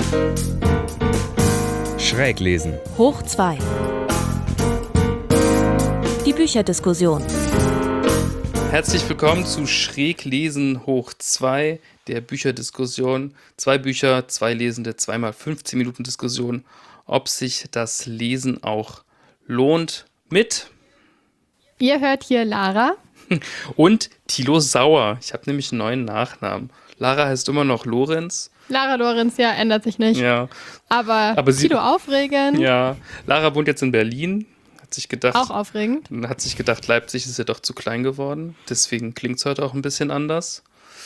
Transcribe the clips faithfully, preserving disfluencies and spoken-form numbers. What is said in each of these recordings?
Schräglesen. Hoch zwei. Die Bücherdiskussion. Herzlich willkommen zu Schräglesen hoch zwei, der Bücherdiskussion. Zwei Bücher, zwei Lesende, zweimal fünfzehn Minuten Diskussion, ob sich das Lesen auch lohnt mit Ihr hört hier Lara. und Thilo Sauer. Ich habe nämlich einen neuen Nachnamen. Lara heißt immer noch Lorenz. Lara Lorenz, ja, ändert sich nicht. Ja, Aber, Aber sie- Tilo aufregend. ja. Lara wohnt jetzt in Berlin. Hat sich gedacht, Auch aufregend. hat sich gedacht, Leipzig ist ja doch zu klein geworden. Deswegen klingt es heute auch ein bisschen anders.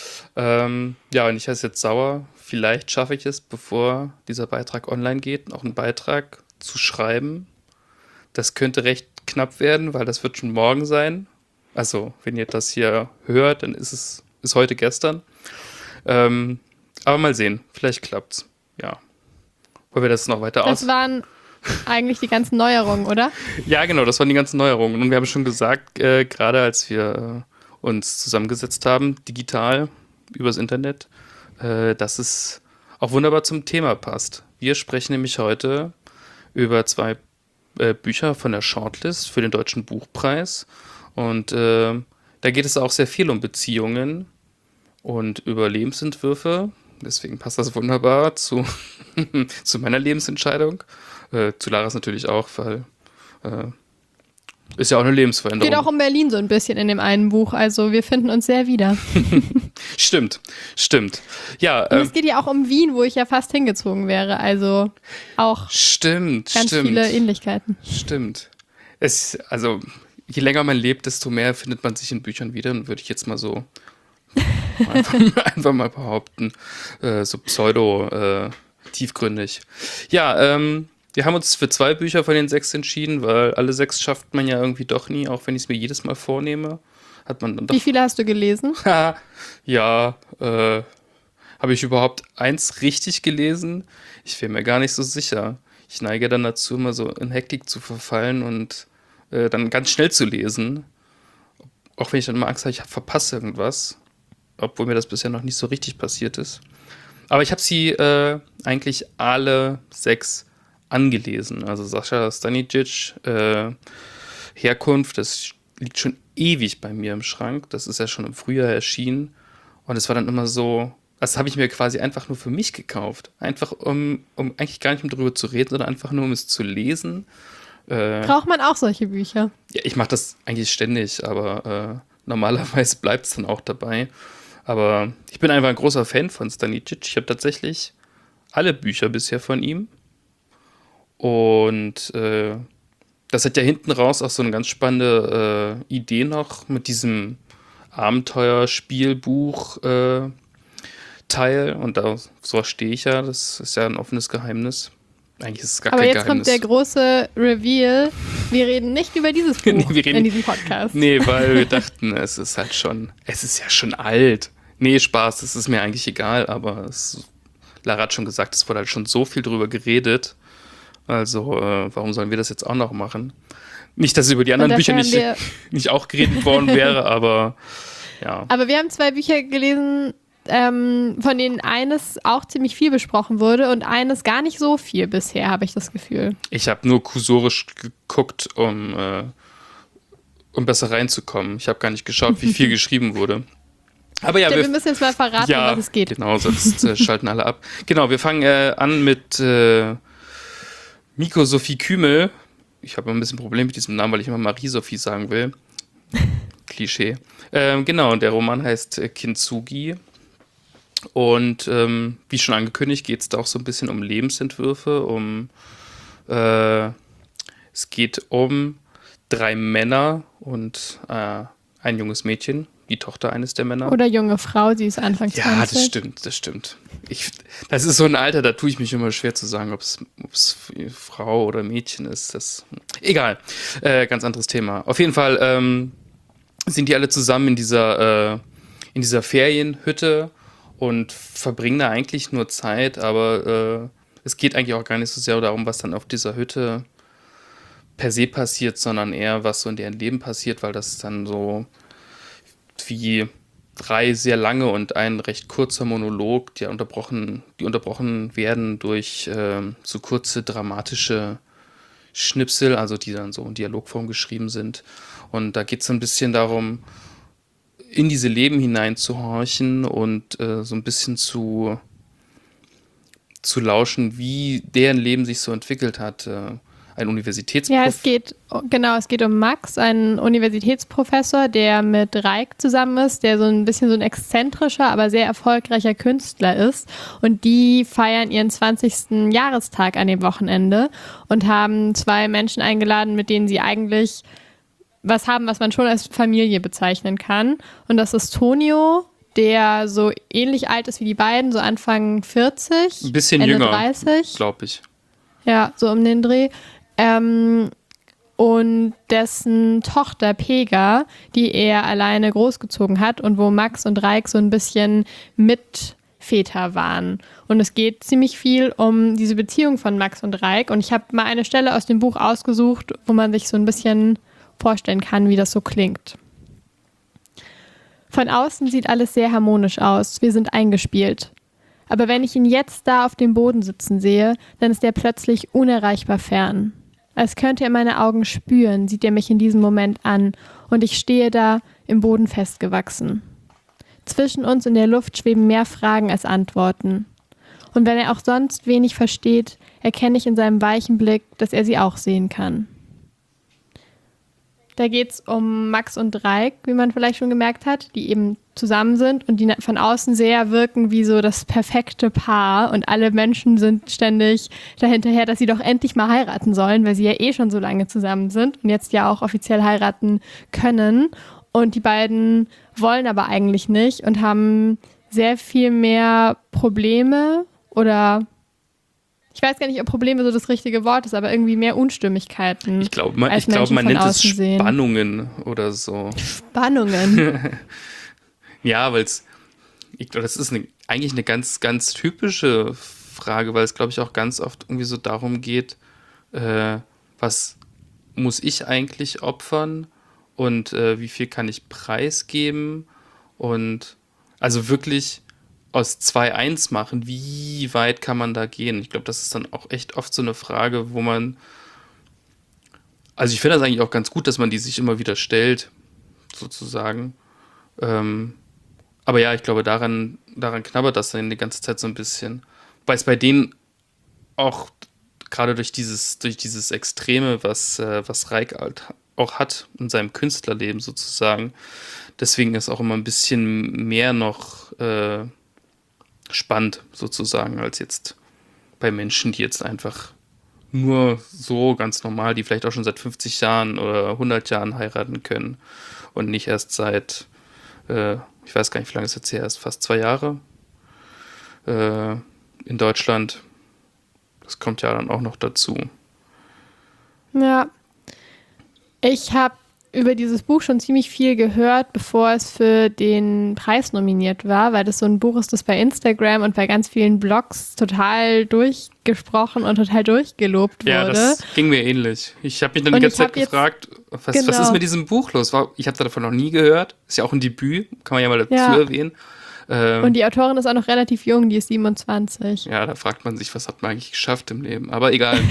Ähm, ja, und ich heiße jetzt Sauer. Vielleicht schaffe ich es, bevor dieser Beitrag online geht, noch einen Beitrag zu schreiben. Das könnte recht knapp werden, weil das wird schon morgen sein. Also, wenn ihr das hier hört, dann ist es ist heute gestern. Ähm, aber mal sehen, vielleicht klappt's. Ja. Wollen wir das noch weiter aus? Das waren eigentlich die ganzen Neuerungen, oder? Ja, genau, das waren die ganzen Neuerungen. Und wir haben schon gesagt, äh, gerade als wir äh, uns zusammengesetzt haben, digital, übers Internet, äh, dass es auch wunderbar zum Thema passt. Wir sprechen nämlich heute über zwei äh, Bücher von der Shortlist für den Deutschen Buchpreis. Und äh, da geht es auch sehr viel um Beziehungen und über Lebensentwürfe. Deswegen passt das wunderbar zu, zu meiner Lebensentscheidung. Äh, zu Laras natürlich auch, weil äh, ist ja auch eine Lebensveränderung. Geht auch um Berlin so ein bisschen in dem einen Buch. Also wir finden uns sehr wieder. Stimmt, stimmt. Ja, Und ähm, es geht ja auch um Wien, wo ich ja fast hingezogen wäre. Also auch stimmt, ganz stimmt. viele Ähnlichkeiten. Stimmt. Es, also, je länger man lebt, desto mehr findet man sich in Büchern wieder. Und würde ich jetzt mal so einfach, einfach mal behaupten. Äh, so pseudo äh, tiefgründig. Ja, ähm, wir haben uns für zwei Bücher von den sechs entschieden, weil alle sechs schafft man ja irgendwie doch nie, auch wenn ich es mir jedes Mal vornehme. Hat man dann doch. Wie viele hast du gelesen? Ja, äh, habe ich überhaupt eins richtig gelesen? Ich wäre mir gar nicht so sicher. Ich neige dann dazu, immer so in Hektik zu verfallen und äh, dann ganz schnell zu lesen. Auch wenn ich dann immer Angst habe, ich verpasse irgendwas. Obwohl mir das bisher noch nicht so richtig passiert ist. Aber ich habe sie äh, eigentlich alle sechs angelesen. Also Sascha Stanicic, äh, Herkunft, das liegt schon ewig bei mir im Schrank. Das ist ja schon im Frühjahr erschienen. Und es war dann immer so, das habe ich mir quasi einfach nur für mich gekauft. Einfach um, um eigentlich gar nicht mehr drüber zu reden, sondern einfach nur um es zu lesen. Äh, Braucht man auch solche Bücher? ja, ich mache das eigentlich ständig, aber äh, normalerweise bleibt es dann auch dabei. Aber ich bin einfach ein großer Fan von Stanicic. Ich habe tatsächlich alle Bücher bisher von ihm. Und äh, das hat ja hinten raus auch so eine ganz spannende äh, Idee noch mit diesem Abenteuerspielbuch äh, Teil. Und da so stehe ich ja. Das ist ja ein offenes Geheimnis. Eigentlich ist es gar Aber kein jetzt Geheimnis. kommt der große Reveal. Wir reden nicht über dieses Buch Nee, wir reden- in diesem Podcast. Nee, weil wir dachten, es ist halt schon, es ist ja schon alt. Nee, Spaß, das ist mir eigentlich egal, aber es, Lara hat schon gesagt, es wurde halt schon so viel drüber geredet. Also, äh, warum sollen wir das jetzt auch noch machen? Nicht, dass über die anderen Und Bücher dafür nicht, haben wir- nicht auch geredet worden wäre, aber ja. Aber wir haben zwei Bücher gelesen, ähm, von denen eines auch ziemlich viel besprochen wurde und eines gar nicht so viel bisher, habe ich das Gefühl. Ich habe nur kursorisch geguckt, um, äh, um besser reinzukommen. Ich habe gar nicht geschaut, wie viel geschrieben wurde. Aber ja, Ja, wir, wir müssen jetzt mal verraten, ja, um was es geht. genau, sonst äh, schalten alle ab. Genau, wir fangen äh, an mit äh, Miko Sophie Kümel. Ich habe ein bisschen Problem mit diesem Namen, weil ich immer Marie-Sophie sagen will. Klischee. Ähm, genau, der Roman heißt äh, Kintsugi. Und ähm, wie schon angekündigt, geht es da auch so ein bisschen um Lebensentwürfe, um äh, es geht um drei Männer und äh, ein junges Mädchen, die Tochter eines der Männer. Oder junge Frau, sie ist Anfang Ja, zwanzig. das stimmt, das stimmt. Ich, das ist so ein Alter, da tue ich mich immer schwer zu sagen, ob es Frau oder Mädchen ist. Das, egal, äh, ganz anderes Thema. Auf jeden Fall ähm, sind die alle zusammen in dieser, äh, in dieser Ferienhütte und verbringen da eigentlich nur Zeit, aber äh, es geht eigentlich auch gar nicht so sehr darum, was dann auf dieser Hütte per se passiert, sondern eher, was so in deren Leben passiert, weil das dann so wie drei sehr lange und ein recht kurzer Monolog, die unterbrochen, die unterbrochen werden durch ähm, so kurze dramatische Schnipsel, also die dann so in Dialogform geschrieben sind. Und da geht es ein bisschen darum, in diese Leben hineinzuhorchen und äh, so ein bisschen zu, zu lauschen, wie deren Leben sich so entwickelt hat. Äh, ein Universitätsprofessor. Ja, es geht, genau, es geht um Max, einen Universitätsprofessor, der mit Reik zusammen ist, der so ein bisschen so ein exzentrischer, aber sehr erfolgreicher Künstler ist. Und die feiern ihren zwanzigsten Jahrestag an dem Wochenende und haben zwei Menschen eingeladen, mit denen sie eigentlich was haben, was man schon als Familie bezeichnen kann. Und das ist Tonio, der so ähnlich alt ist wie die beiden, so Anfang vierzig, ein bisschen Ende jünger, dreißig. glaube ich. Ja, so um den Dreh. Ähm, und dessen Tochter Pega, die er alleine großgezogen hat und wo Max und Reik so ein bisschen Mitväter waren. Und es geht ziemlich viel um diese Beziehung von Max und Reik. Und ich habe mal eine Stelle aus dem Buch ausgesucht, wo man sich so ein bisschen vorstellen kann, wie das so klingt. Von außen sieht alles sehr harmonisch aus. Wir sind eingespielt. Aber wenn ich ihn jetzt da auf dem Boden sitzen sehe, dann ist er plötzlich unerreichbar fern. Als könnte er meine Augen spüren, sieht er mich in diesem Moment an und ich stehe da im Boden festgewachsen. Zwischen uns in der Luft schweben mehr Fragen als Antworten. Und wenn er auch sonst wenig versteht, erkenne ich in seinem weichen Blick, dass er sie auch sehen kann. Da geht es um Max und Reik, wie man vielleicht schon gemerkt hat, die eben zusammen sind und die von außen sehr wirken wie so das perfekte Paar und alle Menschen sind ständig dahinterher, dass sie doch endlich mal heiraten sollen, weil sie ja eh schon so lange zusammen sind und jetzt ja auch offiziell heiraten können. Und die beiden wollen aber eigentlich nicht und haben sehr viel mehr Probleme oder ich weiß gar nicht, ob Probleme so das richtige Wort ist, aber irgendwie mehr Unstimmigkeiten. Ich glaube, man, als ich glaub, man Menschen nennt von es außen sehen. Spannungen oder so. Spannungen. Ja, weil es, ich glaube, das ist eine, eigentlich eine ganz, ganz typische Frage, weil es, glaube ich, auch ganz oft irgendwie so darum geht, äh, was muss ich eigentlich opfern und äh, wie viel kann ich preisgeben und also wirklich aus zwei eins machen, wie weit kann man da gehen? Ich glaube, das ist dann auch echt oft so eine Frage, wo man, also ich finde das eigentlich auch ganz gut, dass man die sich immer wieder stellt, sozusagen. Ähm, aber ja, ich glaube, daran, daran knabbert das dann die ganze Zeit so ein bisschen. Weil es bei denen auch gerade durch dieses, durch dieses Extreme, was, äh, was Reik halt auch hat in seinem Künstlerleben sozusagen, deswegen ist auch immer ein bisschen mehr noch äh, spannend sozusagen, als jetzt bei Menschen, die jetzt einfach nur so ganz normal, die vielleicht auch schon seit fünfzig Jahren oder hundert Jahren heiraten können und nicht erst seit, äh, ich weiß gar nicht, wie lange es jetzt her ist, fast zwei Jahre äh, in Deutschland. Das kommt ja dann auch noch dazu. Ja, ich habe über dieses Buch schon ziemlich viel gehört, bevor es für den Preis nominiert war, weil das so ein Buch ist, das bei Instagram und bei ganz vielen Blogs total durchgesprochen und total durchgelobt wurde. Ja, das ging mir ähnlich. Ich habe mich dann Und die ganze ich hab Zeit gefragt, was, genau. was ist mit diesem Buch los? War- Ich habe davon noch nie gehört. Ist ja auch ein Debüt, kann man ja mal dazu Ja. erwähnen. Ähm, Und die Autorin ist auch noch relativ jung, die ist siebenundzwanzig. ja, da fragt man sich, was hat man eigentlich geschafft im Leben? Aber egal.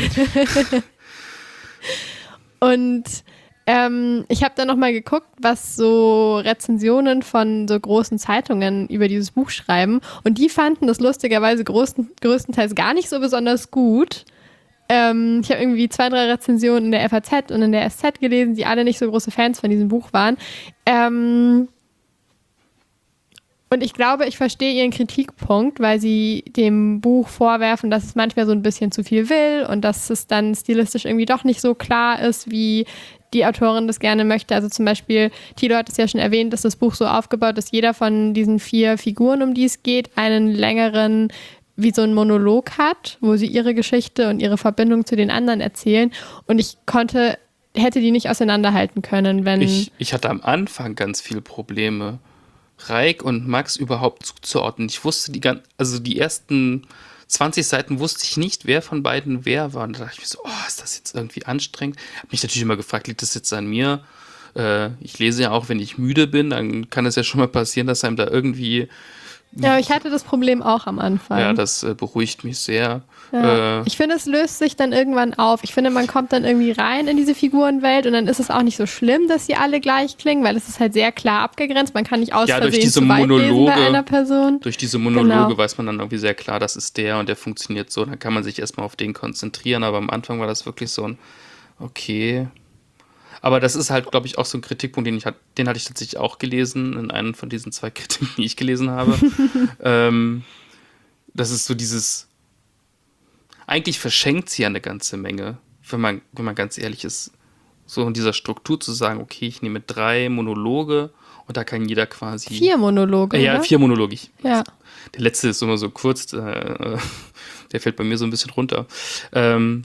Und ähm, ich habe dann nochmal geguckt, was so Rezensionen von so großen Zeitungen über dieses Buch schreiben. Und die fanden das lustigerweise größten, größtenteils gar nicht so besonders gut. Ähm, ich habe irgendwie zwei, drei Rezensionen in der F A Z und in der S Z gelesen, die alle nicht so große Fans von diesem Buch waren. Ähm, und ich glaube, ich verstehe ihren Kritikpunkt, weil sie dem Buch vorwerfen, dass es manchmal so ein bisschen zu viel will und dass es dann stilistisch irgendwie doch nicht so klar ist, wie die Autorin das gerne möchte. Also zum Beispiel, Thilo hat es ja schon erwähnt, dass das Buch so aufgebaut ist, jeder von diesen vier Figuren, um die es geht, einen längeren, wie so ein Monolog hat, wo sie ihre Geschichte und ihre Verbindung zu den anderen erzählen. Und ich konnte, hätte die nicht auseinanderhalten können, wenn... Ich, ich hatte am Anfang ganz viele Probleme, Reik und Max überhaupt zuzuordnen. Ich wusste die ganzen, also die ersten zwanzig Seiten wusste ich nicht, wer von beiden wer war. Und da dachte ich mir so, oh, ist das jetzt irgendwie anstrengend? Habe mich natürlich immer gefragt, liegt das jetzt an mir? Äh, ich lese ja auch, wenn ich müde bin, dann kann es ja schon mal passieren, dass einem da irgendwie, Ja, ich hatte das Problem auch am Anfang. ja, das äh, beruhigt mich sehr. Ja. Äh, Ich finde, es löst sich dann irgendwann auf. Ich finde, man kommt dann irgendwie rein in diese Figurenwelt und dann ist es auch nicht so schlimm, dass sie alle gleich klingen, weil es ist halt sehr klar abgegrenzt. Man kann nicht aus Ja, durch Versehen diese zu weit lesen Monologe- bei einer Person. Durch diese Monologe Genau. weiß man dann irgendwie sehr klar, das ist der und der funktioniert so. Dann kann man sich erstmal auf den konzentrieren. Aber am Anfang war das wirklich so ein, okay. Aber das ist halt, glaube ich, auch so ein Kritikpunkt, den ich hat, den hatte ich tatsächlich auch gelesen, in einem von diesen zwei Kritiken, die ich gelesen habe. ähm, das ist so dieses, eigentlich verschenkt sie ja eine ganze Menge, wenn man, wenn man ganz ehrlich ist, so in dieser Struktur zu sagen, okay, ich nehme drei Monologe und da kann jeder quasi... Vier Monologe, Äh, ja, oder? vier Monologe. Ich, Ja. Der letzte ist immer so kurz, äh, der fällt bei mir so ein bisschen runter. Ähm,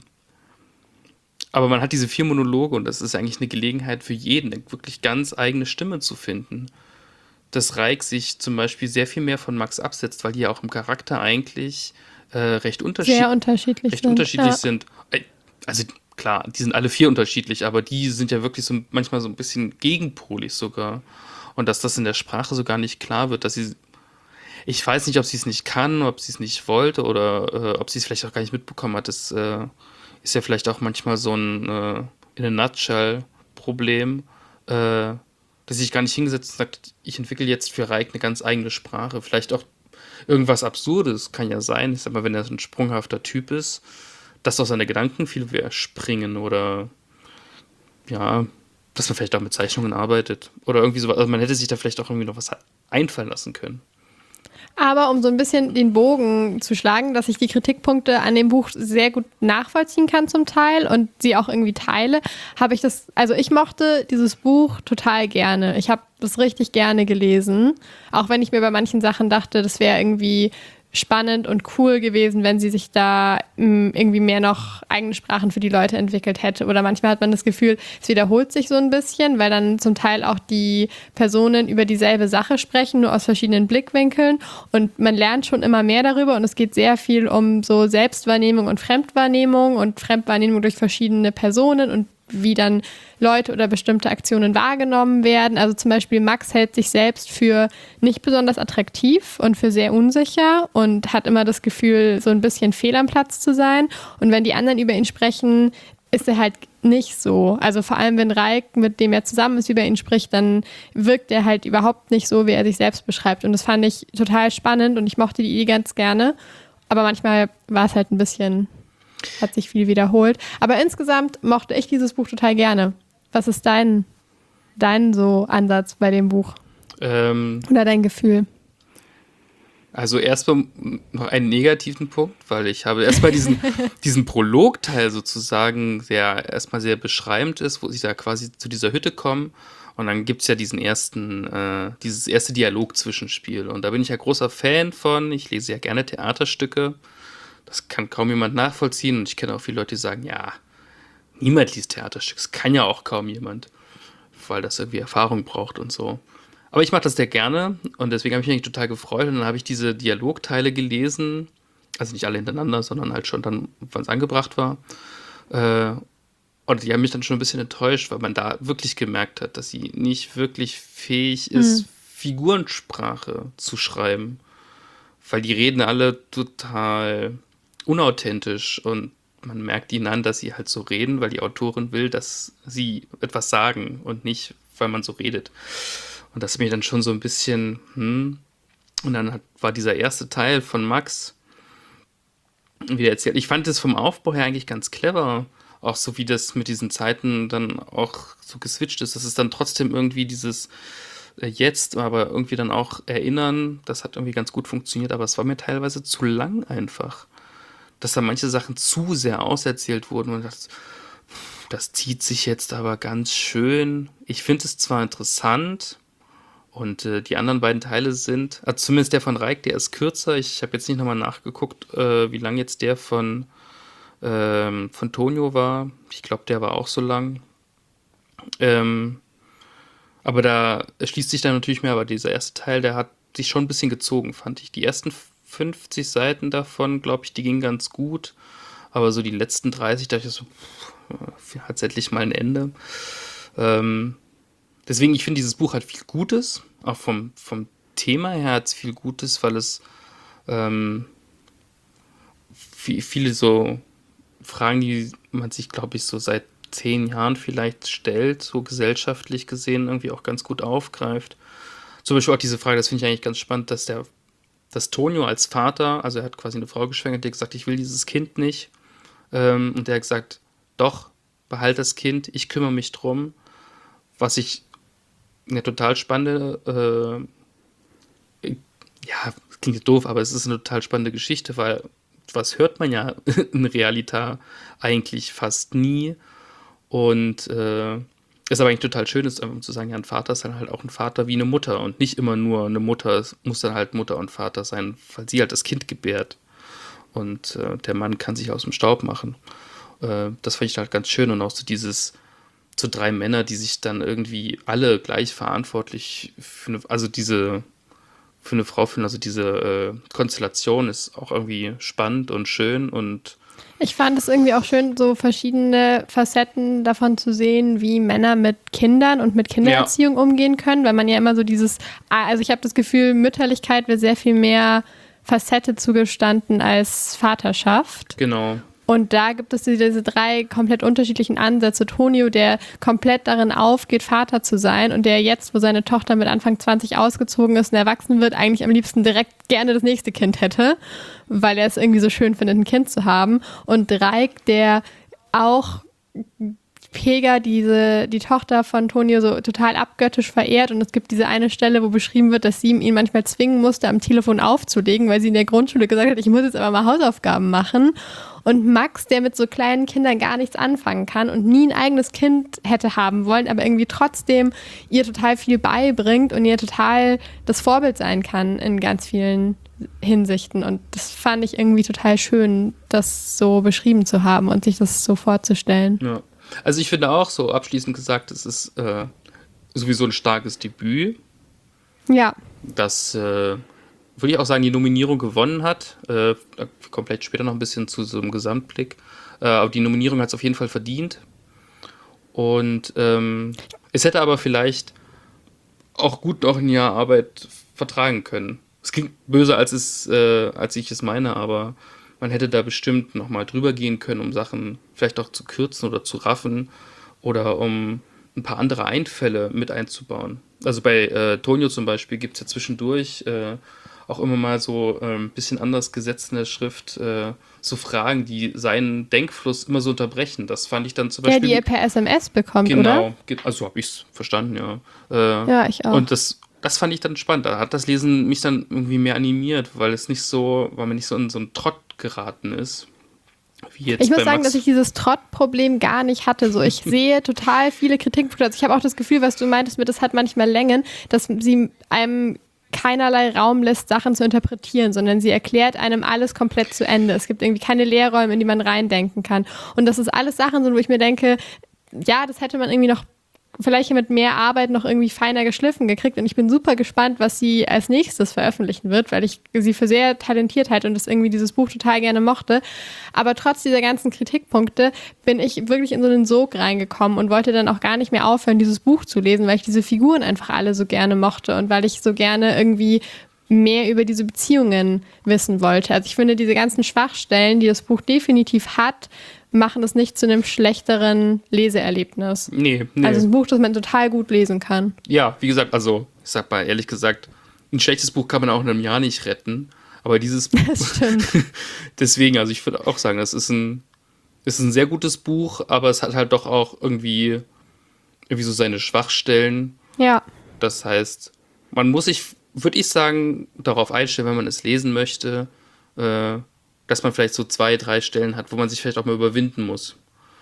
aber man hat diese vier Monologe und das ist eigentlich eine Gelegenheit für jeden, eine wirklich ganz eigene Stimme zu finden. Dass Reik sich zum Beispiel sehr viel mehr von Max absetzt, weil die ja auch im Charakter eigentlich äh, recht, unterschied Sehr unterschiedlich recht sind. unterschiedlich ja. sind. Äh, Also klar, die sind alle vier unterschiedlich, aber die sind ja wirklich so manchmal so ein bisschen gegenpolig sogar. Und dass das in der Sprache so gar nicht klar wird, dass sie... Ich weiß nicht, ob sie es nicht kann, ob sie es nicht wollte oder äh, ob sie es vielleicht auch gar nicht mitbekommen hat. Das äh, ist ja vielleicht auch manchmal so ein äh, in a nutshell Problem, äh, dass sie sich gar nicht hingesetzt und sagt, ich entwickle jetzt für Reik eine ganz eigene Sprache. Vielleicht auch irgendwas Absurdes, kann ja sein. Ich sag mal, wenn er so ein sprunghafter Typ ist, dass auch seine Gedanken viel mehr springen oder ja, dass man vielleicht auch mit Zeichnungen arbeitet oder irgendwie so. Also man hätte sich da vielleicht auch irgendwie noch was einfallen lassen können. Aber um so ein bisschen den Bogen zu schlagen, dass ich die Kritikpunkte an dem Buch sehr gut nachvollziehen kann zum Teil und sie auch irgendwie teile, habe ich das, also ich mochte dieses Buch total gerne. Ich habe das richtig gerne gelesen, auch wenn ich mir bei manchen Sachen dachte, das wäre irgendwie spannend und cool gewesen, wenn sie sich da mh, irgendwie mehr noch eigene Sprachen für die Leute entwickelt hätte. Oder manchmal hat man das Gefühl, es wiederholt sich so ein bisschen, weil dann zum Teil auch die Personen über dieselbe Sache sprechen, nur aus verschiedenen Blickwinkeln. Und man lernt schon immer mehr darüber und es geht sehr viel um so Selbstwahrnehmung und Fremdwahrnehmung und Fremdwahrnehmung durch verschiedene Personen und wie dann Leute oder bestimmte Aktionen wahrgenommen werden. Also zum Beispiel Max hält sich selbst für nicht besonders attraktiv und für sehr unsicher und hat immer das Gefühl, so ein bisschen fehl am Platz zu sein. Und wenn die anderen über ihn sprechen, ist er halt nicht so. Also vor allem, wenn Reik, mit dem er zusammen ist, über ihn spricht, dann wirkt er halt überhaupt nicht so, wie er sich selbst beschreibt. Und das fand ich total spannend und ich mochte die Idee ganz gerne. Aber manchmal war es halt ein bisschen... hat sich viel wiederholt. Aber insgesamt mochte ich dieses Buch total gerne. Was ist dein, dein so Ansatz bei dem Buch? Ähm, Oder dein Gefühl? Also erstmal noch einen negativen Punkt, weil ich habe erstmal diesen, diesen Prologteil sozusagen, der erstmal sehr beschreibend ist, wo sie da quasi zu dieser Hütte kommen und dann gibt es ja diesen ersten, äh, dieses erste Dialog-Zwischenspiel und da bin ich ja großer Fan von, ich lese ja gerne Theaterstücke. Das kann kaum jemand nachvollziehen und ich kenne auch viele Leute, die sagen, ja, niemand liest Theaterstücke, das kann ja auch kaum jemand, weil das irgendwie Erfahrung braucht und so. Aber ich mache das sehr gerne und deswegen habe ich mich eigentlich total gefreut und dann habe ich diese Dialogteile gelesen, also nicht alle hintereinander, sondern halt schon dann, wann es angebracht war. Und die haben mich dann schon ein bisschen enttäuscht, weil man da wirklich gemerkt hat, dass sie nicht wirklich fähig ist, mhm. Figurensprache zu schreiben, weil die reden alle total unauthentisch und man merkt ihnen an, dass sie halt so reden, weil die Autorin will, dass sie etwas sagen und nicht, weil man so redet. Und das ist mir dann schon so ein bisschen, hm. Und dann hat, war dieser erste Teil von Max wieder erzählt. Ich fand das vom Aufbau her eigentlich ganz clever, auch so wie das mit diesen Zeiten dann auch so geswitcht ist, dass es dann trotzdem irgendwie dieses äh, Jetzt, aber irgendwie dann auch Erinnern, das hat irgendwie ganz gut funktioniert, aber es war mir teilweise zu lang einfach. Dass da manche Sachen zu sehr auserzählt wurden und das, das zieht sich jetzt aber ganz schön. Ich finde es zwar interessant und äh, die anderen beiden Teile sind, also zumindest der von Reik, der ist kürzer. Ich habe jetzt nicht nochmal nachgeguckt, äh, wie lang jetzt der von, ähm, von Tonio war. Ich glaube, der war auch so lang. Ähm, aber da schließt sich dann natürlich mehr, aber dieser erste Teil, der hat sich schon ein bisschen gezogen, fand ich. Die ersten fünfzig Seiten davon, glaube ich, die gingen ganz gut. Aber so die letzten dreißig, dachte ich so, pff, hat es endlich mal ein Ende. Ähm, deswegen, ich finde, dieses Buch hat viel Gutes, auch vom, vom Thema her hat es viel Gutes, weil es ähm, viel, viele so Fragen, die man sich, glaube ich, so seit zehn Jahren vielleicht stellt, so gesellschaftlich gesehen, irgendwie auch ganz gut aufgreift. Zum Beispiel auch diese Frage, das finde ich eigentlich ganz spannend, dass der, dass Tonio als Vater, also er hat quasi eine Frau geschwängert, die hat gesagt, ich will dieses Kind nicht. Ähm, und der hat gesagt, doch, behalt das Kind, ich kümmere mich drum. Was ich eine total spannende, äh, ja, das klingt jetzt doof, aber es ist eine total spannende Geschichte, weil was hört man ja in Realität eigentlich fast nie. Und äh, es aber eigentlich total schön ist, um zu sagen, ja, ein Vater ist dann halt auch ein Vater wie eine Mutter und nicht immer nur eine Mutter, es muss dann halt Mutter und Vater sein, weil sie halt das Kind gebärt. Und äh, der Mann kann sich aus dem Staub machen. Äh, das fand ich halt ganz schön und auch so dieses, so drei Männer, die sich dann irgendwie alle gleich verantwortlich für eine, also diese, für eine Frau finden, also diese äh, Konstellation ist auch irgendwie spannend und schön und ich fand es irgendwie auch schön, so verschiedene Facetten davon zu sehen, wie Männer mit Kindern und mit Kindererziehung ja. umgehen können, weil man ja immer so dieses, also ich habe das Gefühl, Mütterlichkeit wird sehr viel mehr Facette zugestanden als Vaterschaft. Genau. Und da gibt es diese drei komplett unterschiedlichen Ansätze. Tonio, der komplett darin aufgeht, Vater zu sein und der jetzt, wo seine Tochter mit Anfang zwanzig ausgezogen ist und erwachsen wird, eigentlich am liebsten direkt gerne das nächste Kind hätte, weil er es irgendwie so schön findet, ein Kind zu haben. Und Dreik, der auch Pega, diese, die Tochter von Tonio, so total abgöttisch verehrt. Und es gibt diese eine Stelle, wo beschrieben wird, dass sie ihn manchmal zwingen musste, am Telefon aufzulegen, weil sie in der Grundschule gesagt hat, ich muss jetzt aber mal Hausaufgaben machen. Und Max, der mit so kleinen Kindern gar nichts anfangen kann und nie ein eigenes Kind hätte haben wollen, aber irgendwie trotzdem ihr total viel beibringt und ihr total das Vorbild sein kann in ganz vielen Hinsichten. Und das fand ich irgendwie total schön, das so beschrieben zu haben und sich das so vorzustellen. Ja. Also ich finde auch, so abschließend gesagt, es ist äh, sowieso ein starkes Debüt. Ja. Das, äh, würde ich auch sagen, die Nominierung gewonnen hat. Äh, komplett später noch ein bisschen zu so einem Gesamtblick. Äh, aber die Nominierung hat es auf jeden Fall verdient. Und ähm, es hätte aber vielleicht auch gut noch ein Jahr Arbeit vertragen können. Es klingt böse, als, es, äh, als ich es meine, aber man hätte da bestimmt nochmal drüber gehen können, um Sachen vielleicht auch zu kürzen oder zu raffen oder um ein paar andere Einfälle mit einzubauen. Also bei äh, Tonio zum Beispiel gibt es ja zwischendurch äh, auch immer mal so äh, ein bisschen anders gesetzt in der Schrift, äh, so Fragen, die seinen Denkfluss immer so unterbrechen. Das fand ich dann zum Beispiel... Ja, die er per S M S bekommt, genau, oder? Genau, also habe ich es verstanden, ja. Äh, ja, ich auch. Und das... Das fand ich dann spannend. Da hat das Lesen mich dann irgendwie mehr animiert, weil es nicht so, weil man nicht so in so einen Trott geraten ist. Wie jetzt ich muss bei sagen, Max. dass ich dieses Trott-Problem gar nicht hatte. So, ich sehe total viele Kritikpunkte. Also ich habe auch das Gefühl, was du meintest mit, das hat manchmal Längen, dass sie einem keinerlei Raum lässt, Sachen zu interpretieren, sondern sie erklärt einem alles komplett zu Ende. Es gibt irgendwie keine Leerräume, in die man reindenken kann. Und das ist alles Sachen, wo ich mir denke, ja, das hätte man irgendwie noch vielleicht mit mehr Arbeit noch irgendwie feiner geschliffen gekriegt und ich bin super gespannt, was sie als nächstes veröffentlichen wird, weil ich sie für sehr talentiert halte und das irgendwie dieses Buch total gerne mochte. Aber trotz dieser ganzen Kritikpunkte bin ich wirklich in so einen Sog reingekommen und wollte dann auch gar nicht mehr aufhören, dieses Buch zu lesen, weil ich diese Figuren einfach alle so gerne mochte und weil ich so gerne irgendwie mehr über diese Beziehungen wissen wollte. Also ich finde, diese ganzen Schwachstellen, die das Buch definitiv hat, machen es nicht zu einem schlechteren Leseerlebnis. Nee, nee. Also ein Buch, das man total gut lesen kann. Ja, wie gesagt, also ich sag mal ehrlich gesagt, ein schlechtes Buch kann man auch in einem Jahr nicht retten. Aber dieses Buch, das stimmt. Deswegen, also ich würde auch sagen, das ist ein, ist ein sehr gutes Buch, aber es hat halt doch auch irgendwie, irgendwie so seine Schwachstellen. Ja. Das heißt, man muss sich, würde ich sagen, darauf einstellen, wenn man es lesen möchte, äh, dass man vielleicht so zwei, drei Stellen hat, wo man sich vielleicht auch mal überwinden muss,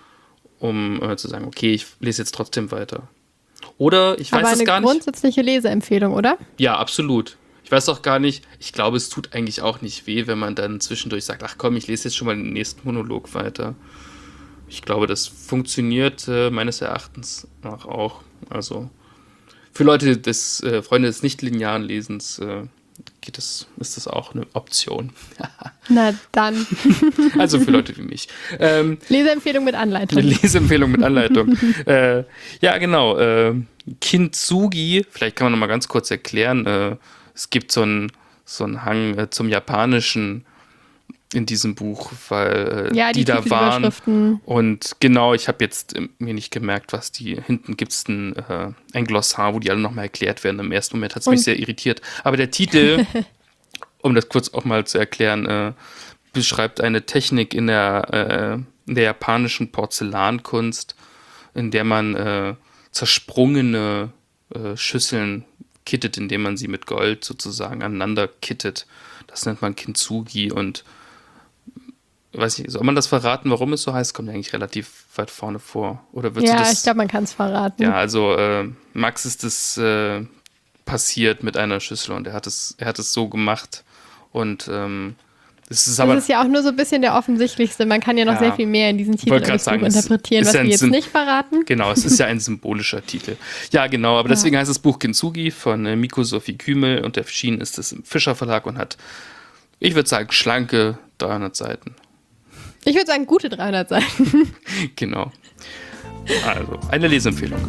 um äh, zu sagen, okay, ich lese jetzt trotzdem weiter. Oder ich weiß es gar nicht. Aber eine grundsätzliche Leseempfehlung, oder? Ja, absolut. Ich weiß auch gar nicht, ich glaube, es tut eigentlich auch nicht weh, wenn man dann zwischendurch sagt, ach komm, ich lese jetzt schon mal den nächsten Monolog weiter. Ich glaube, das funktioniert äh, meines Erachtens nach auch. Also für Leute des äh, Freunde des nicht-linearen Lesens äh, geht das, ist das auch eine Option. Na dann. Also für Leute wie mich. Ähm, Leseempfehlung mit Anleitung. Eine Leseempfehlung mit Anleitung. äh, ja, genau. Äh, Kintsugi, vielleicht kann man noch mal ganz kurz erklären, äh, es gibt so einen so einen Hang äh, zum Japanischen in diesem Buch, weil äh, Ja, die, die da waren. Titelüberschriften. Und genau, ich habe jetzt äh, mir nicht gemerkt, was die, hinten gibt es ein, äh, ein Glossar, wo die alle nochmal erklärt werden. Im ersten Moment hat es mich Und- sehr irritiert. Aber der Titel, um das kurz auch mal zu erklären, äh, beschreibt eine Technik in der, äh, in der japanischen Porzellankunst, in der man äh, zersprungene äh, Schüsseln kittet, indem man sie mit Gold sozusagen aneinander kittet. Das nennt man Kintsugi und weiß nicht, soll man das verraten, warum es so heißt? Kommt ja eigentlich relativ weit vorne vor. Oder wird Ja, das? ich glaube, man kann es verraten. Ja, also äh, Max ist es äh, passiert mit einer Schüssel und er hat es, er hat es so gemacht und ähm, es ist aber das ist ja auch nur so ein bisschen der offensichtlichste. Man kann ja noch Ja. sehr viel mehr in diesen Titel Wollte grad eines Buch sagen, es interpretieren, ist was ja wir ein jetzt Sym- nicht verraten. Genau, es ist ja ein symbolischer Titel. Ja, genau, aber deswegen heißt das Buch Kintsugi von äh, Miko Sophie Kümel und erschienen ist es im Fischer Verlag und hat, ich würde sagen, schlanke dreihundert Seiten. Ich würde sagen, gute dreihundert Seiten. Genau. Also, eine Leseempfehlung.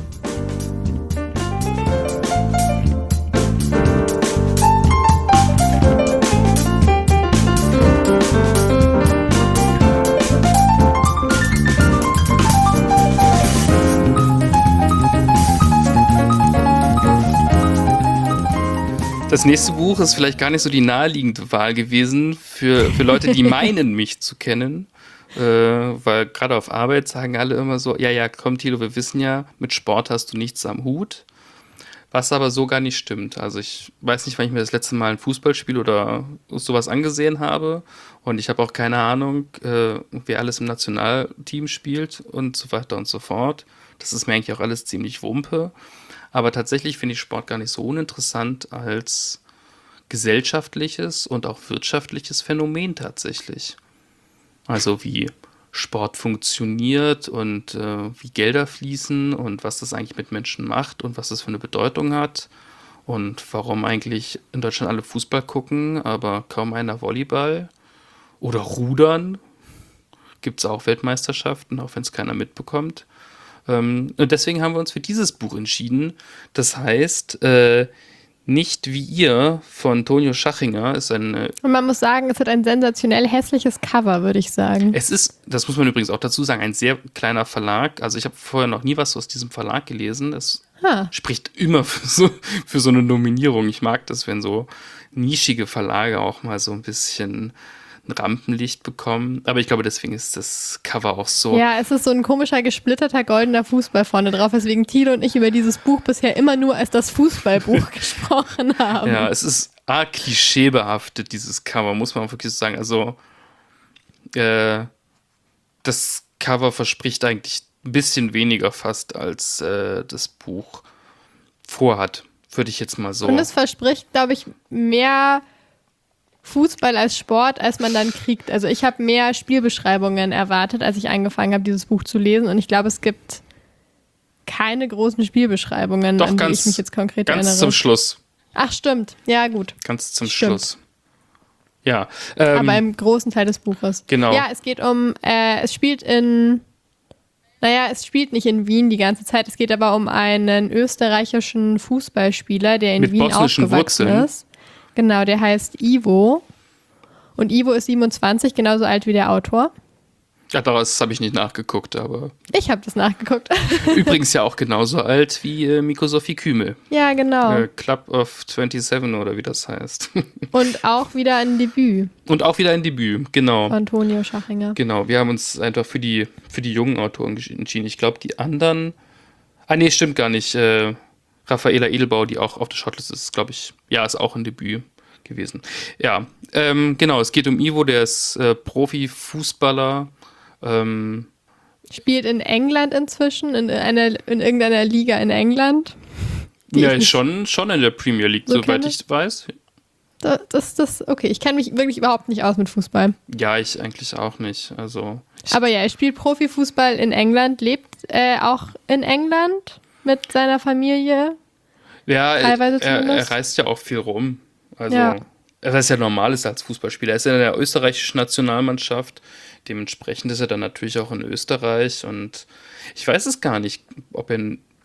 Das nächste Buch ist vielleicht gar nicht so die naheliegende Wahl gewesen für, für Leute, die meinen, mich zu kennen. Äh, weil gerade auf Arbeit sagen alle immer so, ja, ja, komm Thilo, wir wissen ja, mit Sport hast du nichts am Hut. Was aber so gar nicht stimmt. Also ich weiß nicht, wann ich mir das letzte Mal ein Fußballspiel oder sowas angesehen habe. Und ich habe auch keine Ahnung, äh, wer alles im Nationalteam spielt und so weiter und so fort. Das ist mir eigentlich auch alles ziemlich Wumpe. Aber tatsächlich finde ich Sport gar nicht so uninteressant als gesellschaftliches und auch wirtschaftliches Phänomen tatsächlich. Also wie Sport funktioniert und äh, wie Gelder fließen und was das eigentlich mit Menschen macht und was das für eine Bedeutung hat und warum eigentlich in Deutschland alle Fußball gucken, aber kaum einer Volleyball oder Rudern. Gibt es auch Weltmeisterschaften, auch wenn es keiner mitbekommt. Ähm, und deswegen haben wir uns für dieses Buch entschieden. Das heißt, äh, Nicht wie ihr von Tonio Schachinger ist ein. Äh, Und man muss sagen, es hat ein sensationell hässliches Cover, würde ich sagen. es ist, das muss man übrigens auch dazu sagen, ein sehr kleiner Verlag. Also ich habe vorher noch nie was aus diesem Verlag gelesen. Es Ha. spricht immer für so, für so eine Nominierung. Ich mag das, wenn so nischige Verlage auch mal so ein bisschen ein Rampenlicht bekommen. Aber ich glaube, deswegen ist das Cover auch so. Ja, es ist so ein komischer, gesplitterter goldener Fußball vorne drauf, weswegen Thilo und ich über dieses Buch bisher immer nur als das Fußballbuch gesprochen haben. Ja, es ist arg klischeebehaftet, dieses Cover, muss man wirklich so sagen. Also, äh, das Cover verspricht eigentlich ein bisschen weniger fast, als äh, das Buch vorhat, würde ich jetzt mal so. Und es verspricht, glaube ich, mehr Fußball als Sport, als man dann kriegt. Also ich habe mehr Spielbeschreibungen erwartet, als ich angefangen habe, dieses Buch zu lesen. Und ich glaube, es gibt keine großen Spielbeschreibungen, Doch, an die ganz, ich mich jetzt konkret ganz erinnere. zum Schluss. Ach, stimmt. Ja, gut. Ganz zum Stimmt. Schluss. Ja. Ähm, Aber im großen Teil des Buches. Genau. Ja, es geht um, äh, es spielt in, naja, es spielt nicht in Wien die ganze Zeit. Es geht aber um einen österreichischen Fußballspieler, der in Mit Wien bosnischen aufgewachsen Wurzeln. ist. Genau, der heißt Ivo. Und Ivo ist siebenundzwanzig, genauso alt wie der Autor. ja, daraus habe ich nicht nachgeguckt, aber Ich habe das nachgeguckt. übrigens ja auch genauso alt wie äh, Miko Sophie Kümel. Ja, genau. Äh, Club of siebenundzwanzig oder wie das heißt. Und auch wieder ein Debüt Und auch wieder ein Debüt, genau. von Tonio Schachinger. Genau, wir haben uns einfach für die, für die jungen Autoren gesch- entschieden. Ich glaube, die anderen. Ah, nee, stimmt gar nicht. Äh, Raffaela Edelbau, die auch auf der Shortlist ist, glaube ich. Ja, ist auch ein Debüt gewesen. Ja, ähm, genau, es geht um Ivo, der ist äh, Profifußballer. Ähm, Spielt in England inzwischen, in, einer, in irgendeiner Liga in England. Die ja, ich nicht- schon, schon in der Premier League, so soweit kenne. ich weiß. Da- Das, das, okay, ich kenne mich wirklich überhaupt nicht aus mit Fußball. Ja, ich eigentlich auch nicht. Also, ich, Aber ja, er spielt Profifußball in England, lebt äh, auch in England mit seiner Familie. ja, teilweise er, er zumindest. reist ja auch viel rum. Also, Ja. was ja normal ist als Fußballspieler. Er ist ja in der österreichischen Nationalmannschaft. Dementsprechend ist er dann natürlich auch in Österreich. Und ich weiß es gar nicht, ob er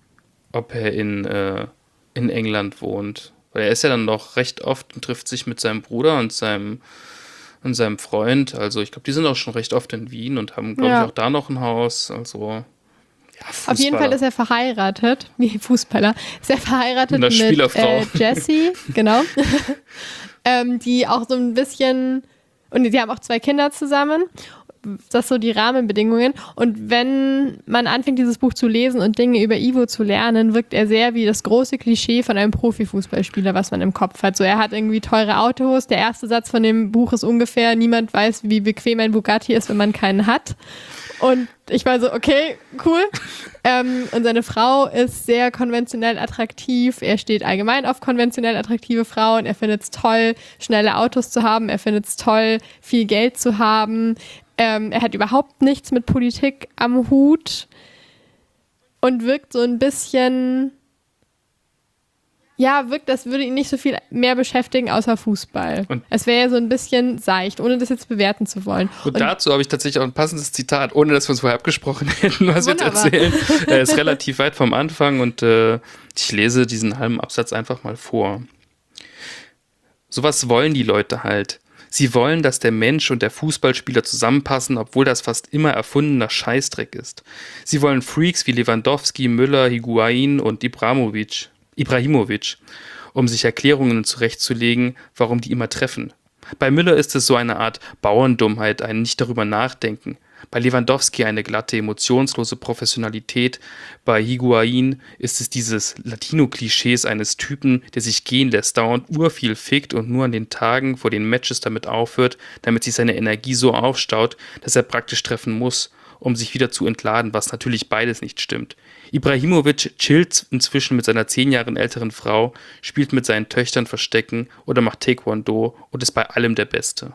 ob er in, äh, in England wohnt. Weil er ist ja dann noch recht oft und trifft sich mit seinem Bruder und seinem, und seinem Freund. Also ich glaube, die sind auch schon recht oft in Wien und haben, glaube Ja. ich, auch da noch ein Haus. Also ja, Fußballer. Auf jeden Fall ist er verheiratet, wie Fußballer, ist er verheiratet Eine mit Spielerfrau. äh, Jessie, genau, ähm, die auch so ein bisschen, und die haben auch zwei Kinder zusammen. Das sind so die Rahmenbedingungen. Und wenn man anfängt, dieses Buch zu lesen und Dinge über Ivo zu lernen, wirkt er sehr wie das große Klischee von einem Profifußballspieler, was man im Kopf hat. So, er hat irgendwie teure Autos. Der erste Satz von dem Buch ist ungefähr: Niemand weiß, wie bequem ein Bugatti ist, wenn man keinen hat. Und ich war so, okay, cool. ähm, und seine Frau ist sehr konventionell attraktiv. Er steht allgemein auf konventionell attraktive Frauen. Er findet es toll, schnelle Autos zu haben. Er findet es toll, viel Geld zu haben. Ähm, er hat überhaupt nichts mit Politik am Hut und wirkt so ein bisschen, ja, wirkt, das würde ihn nicht so viel mehr beschäftigen außer Fußball. Und- es wäre ja so ein bisschen seicht, ohne das jetzt bewerten zu wollen. Und, dazu habe ich tatsächlich auch ein passendes Zitat, ohne dass wir uns vorher abgesprochen hätten, was wir jetzt Wunderbar. erzählen. Er ist relativ weit vom Anfang und äh, ich lese diesen halben Absatz einfach mal vor. Sowas wollen die Leute halt. Sie wollen, dass der Mensch und der Fußballspieler zusammenpassen, obwohl das fast immer erfundener Scheißdreck ist. Sie wollen Freaks wie Lewandowski, Müller, Higuain und Ibrahimovic, Ibrahimovic, um sich Erklärungen zurechtzulegen, warum die immer treffen. Bei Müller ist es so eine Art Bauerndummheit, ein nicht darüber nachdenken. Bei Lewandowski eine glatte, emotionslose Professionalität. Bei Higuain ist es dieses Latino-Klischees eines Typen, der sich gehen lässt, dauernd urviel fickt und nur an den Tagen vor den Matches damit aufhört, damit sich seine Energie so aufstaut, dass er praktisch treffen muss, um sich wieder zu entladen, was natürlich beides nicht stimmt. Ibrahimovic chillt inzwischen mit seiner zehn Jahre älteren Frau, spielt mit seinen Töchtern Verstecken oder macht Taekwondo und ist bei allem der Beste.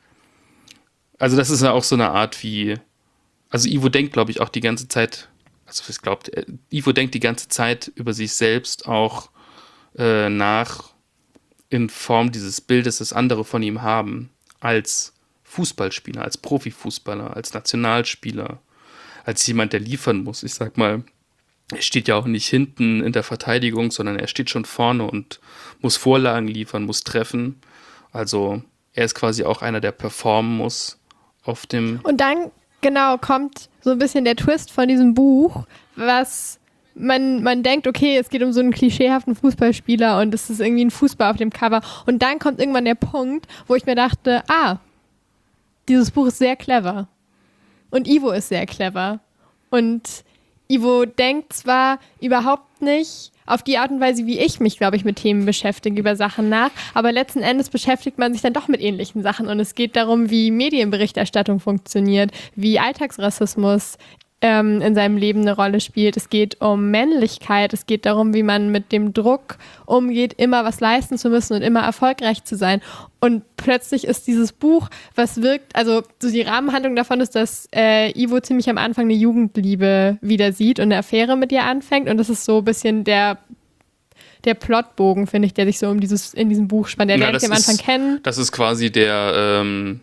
Also das ist ja auch so eine Art wie, also Ivo denkt, glaube ich, auch die ganze Zeit, also was glaubt, äh, Ivo denkt die ganze Zeit über sich selbst auch äh, nach in Form dieses Bildes, das andere von ihm haben, als Fußballspieler, als Profifußballer, als Nationalspieler, als jemand, der liefern muss. Ich sag mal, er steht ja auch nicht hinten in der Verteidigung, sondern er steht schon vorne und muss Vorlagen liefern, muss treffen. Also er ist quasi auch einer, der performen muss auf dem... Und dann, genau, kommt so ein bisschen der Twist von diesem Buch, was man, man denkt, okay, es geht um so einen klischeehaften Fußballspieler und es ist irgendwie ein Fußball auf dem Cover. Und dann kommt irgendwann der Punkt, wo ich mir dachte, ah, dieses Buch ist sehr clever. Und Ivo ist sehr clever. Und Ivo denkt zwar überhaupt nicht auf die Art und Weise, wie ich mich, glaube ich, mit Themen beschäftige, über Sachen nach, aber letzten Endes beschäftigt man sich dann doch mit ähnlichen Sachen und es geht darum, wie Medienberichterstattung funktioniert, wie Alltagsrassismus ähm, in seinem Leben eine Rolle spielt. Es geht um Männlichkeit, es geht darum, wie man mit dem Druck umgeht, immer was leisten zu müssen und immer erfolgreich zu sein. Und plötzlich ist dieses Buch, was wirkt, also so die Rahmenhandlung davon ist, dass äh, Ivo ziemlich am Anfang eine Jugendliebe wieder sieht und eine Affäre mit ihr anfängt und das ist so ein bisschen der der Plotbogen, finde ich, der sich so um dieses, in diesem Buch spannt. Er Ja, lernt das sie am Anfang ist- kennen. Das ist quasi der, ähm,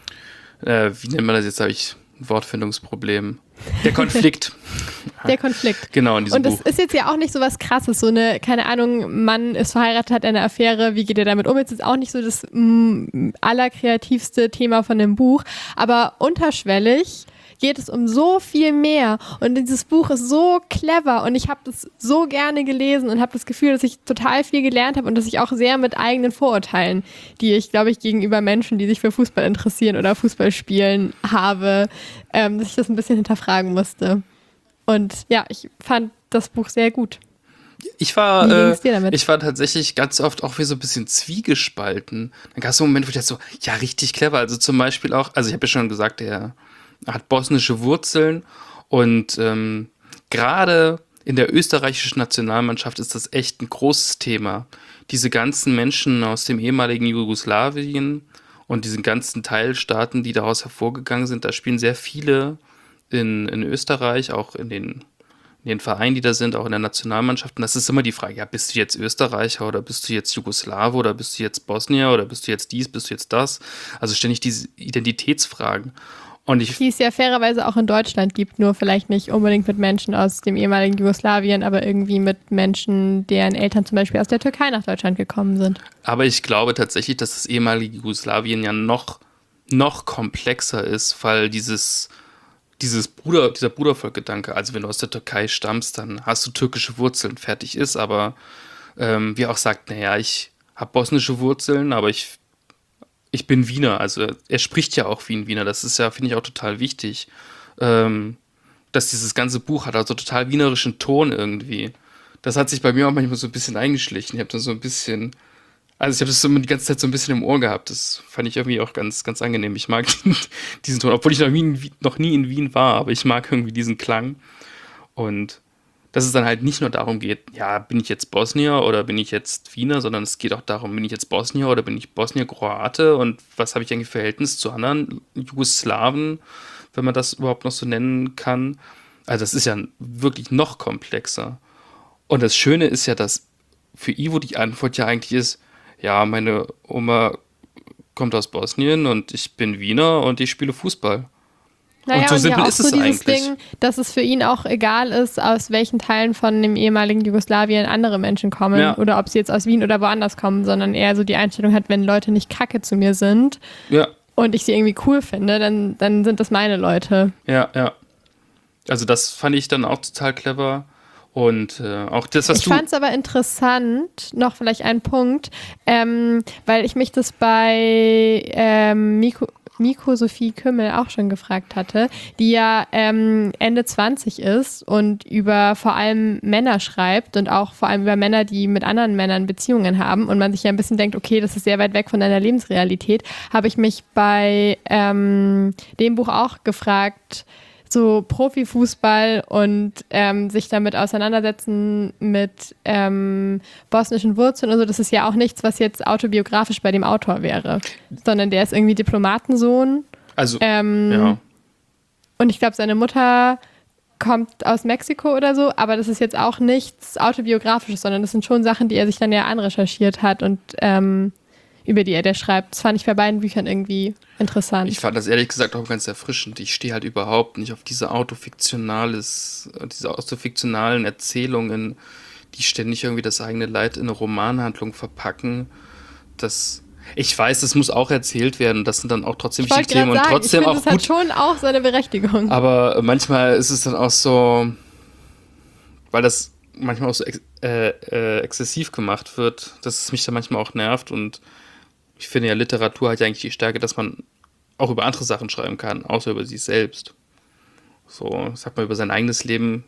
äh, wie nennt man das jetzt, habe ich ein Wortfindungsproblem. Der Konflikt. Der Konflikt. Genau, in diesem Und das Buch. ist jetzt ja auch nicht so was Krasses, so eine, keine Ahnung, Mann ist verheiratet, hat eine Affäre, wie geht er damit um? Jetzt ist auch nicht so das mm, allerkreativste Thema von dem Buch, aber unterschwellig geht es um so viel mehr und dieses Buch ist so clever und ich habe das so gerne gelesen und habe das Gefühl, dass ich total viel gelernt habe und dass ich auch sehr mit eigenen Vorurteilen, die ich, glaube ich, gegenüber Menschen, die sich für Fußball interessieren oder Fußball spielen, habe, ähm, dass ich das ein bisschen hinterfragen musste. Und ja, ich fand das Buch sehr gut. Ich war, Wie äh, ging's dir damit? ich war tatsächlich ganz oft auch wie so ein bisschen zwiegespalten. Dann gab es so einen Moment, wo ich dachte so, ja, richtig clever. Also zum Beispiel auch, also ich habe ja schon gesagt, der hat bosnische Wurzeln und ähm, gerade in der österreichischen Nationalmannschaft ist das echt ein großes Thema. Diese ganzen Menschen aus dem ehemaligen Jugoslawien und diesen ganzen Teilstaaten, die daraus hervorgegangen sind, da spielen sehr viele in, in Österreich, auch in den, in den Vereinen, die da sind, auch in der Nationalmannschaft. Und das ist immer die Frage, ja, bist du jetzt Österreicher oder bist du jetzt Jugoslawe oder bist du jetzt Bosnier oder bist du jetzt dies, bist du jetzt das? Also ständig diese Identitätsfragen. Und ich, die es ja fairerweise auch in Deutschland gibt, nur vielleicht nicht unbedingt mit Menschen aus dem ehemaligen Jugoslawien, aber irgendwie mit Menschen, deren Eltern zum Beispiel aus der Türkei nach Deutschland gekommen sind. aber ich glaube tatsächlich, dass das ehemalige Jugoslawien ja noch, noch komplexer ist, weil dieses, dieses Bruder, dieser Brudervolkgedanke, also wenn du aus der Türkei stammst, dann hast du türkische Wurzeln, fertig ist, aber ähm, wie er auch sagt, naja, ich habe bosnische Wurzeln, aber ich Ich bin Wiener, also er spricht ja auch wie ein Wiener, das ist ja, finde ich, auch total wichtig, ähm, dass dieses ganze Buch hat also total wienerischen Ton irgendwie. Das hat sich bei mir auch manchmal so ein bisschen eingeschlichen. Ich habe dann so ein bisschen, also ich habe das so die ganze Zeit so ein bisschen im Ohr gehabt. Das fand ich irgendwie auch ganz, ganz angenehm. Ich mag diesen Ton, obwohl ich noch nie, in Wien, noch nie in Wien war, aber ich mag irgendwie diesen Klang. Und dass es dann halt nicht nur darum geht, ja, bin ich jetzt Bosnier oder bin ich jetzt Wiener, sondern es geht auch darum, bin ich jetzt Bosnier oder bin ich Bosnier-Kroate und was habe ich eigentlich für Verhältnis zu anderen Jugoslawen, wenn man das überhaupt noch so nennen kann. Also das ist ja wirklich noch komplexer. Und das Schöne ist ja, dass für Ivo die Antwort ja eigentlich ist, ja, meine Oma kommt aus Bosnien und ich bin Wiener und ich spiele Fußball. Naja, und so und simpel ja auch ist so es dieses eigentlich. Ding, dass es für ihn auch egal ist, aus welchen Teilen von dem ehemaligen Jugoslawien andere Menschen kommen Ja. oder ob sie jetzt aus Wien oder woanders kommen, sondern eher so die Einstellung hat, wenn Leute nicht kacke zu mir sind Ja, und ich sie irgendwie cool finde, dann, dann sind das meine Leute. ja, ja. Also das fand ich dann auch total clever. Und äh, auch das, was Ich du... fand es aber interessant, noch vielleicht ein Punkt, ähm, weil ich mich das bei ähm, Miko, Miko Sophie Kümmel auch schon gefragt hatte, die ja ähm, Ende zwanzig ist und über vor allem Männer schreibt und auch vor allem über Männer, die mit anderen Männern Beziehungen haben und man sich ja ein bisschen denkt, okay, das ist sehr weit weg von deiner Lebensrealität, habe ich mich bei ähm, dem Buch auch gefragt, so Profifußball und ähm, sich damit auseinandersetzen mit ähm, bosnischen Wurzeln und so, das ist ja auch nichts, was jetzt autobiografisch bei dem Autor wäre, sondern der ist irgendwie Diplomatensohn Also, ähm, ja. und ich glaube, seine Mutter kommt aus Mexiko oder so, aber das ist jetzt auch nichts autobiografisches, sondern das sind schon Sachen, die er sich dann ja anrecherchiert hat und ähm, über die er der schreibt. Das fand ich bei beiden Büchern irgendwie interessant. Ich fand das ehrlich gesagt auch ganz erfrischend. Ich stehe halt überhaupt nicht auf diese autofiktionales, diese autofiktionalen Erzählungen, die ständig irgendwie das eigene Leid in eine Romanhandlung verpacken. Das, ich weiß, das muss auch erzählt werden. Das sind dann auch trotzdem ich wollte wichtige Themen gerade und sagen, trotzdem ich auch finde, das gut. hat schon auch seine Berechtigung. Aber manchmal ist es dann auch so, weil das manchmal auch so ex äh, äh, exzessiv gemacht wird, dass es mich dann manchmal auch nervt. Und ich finde ja, Literatur hat ja eigentlich die Stärke, dass man auch über andere Sachen schreiben kann, außer über sich selbst. So, sag mal, über sein eigenes Leben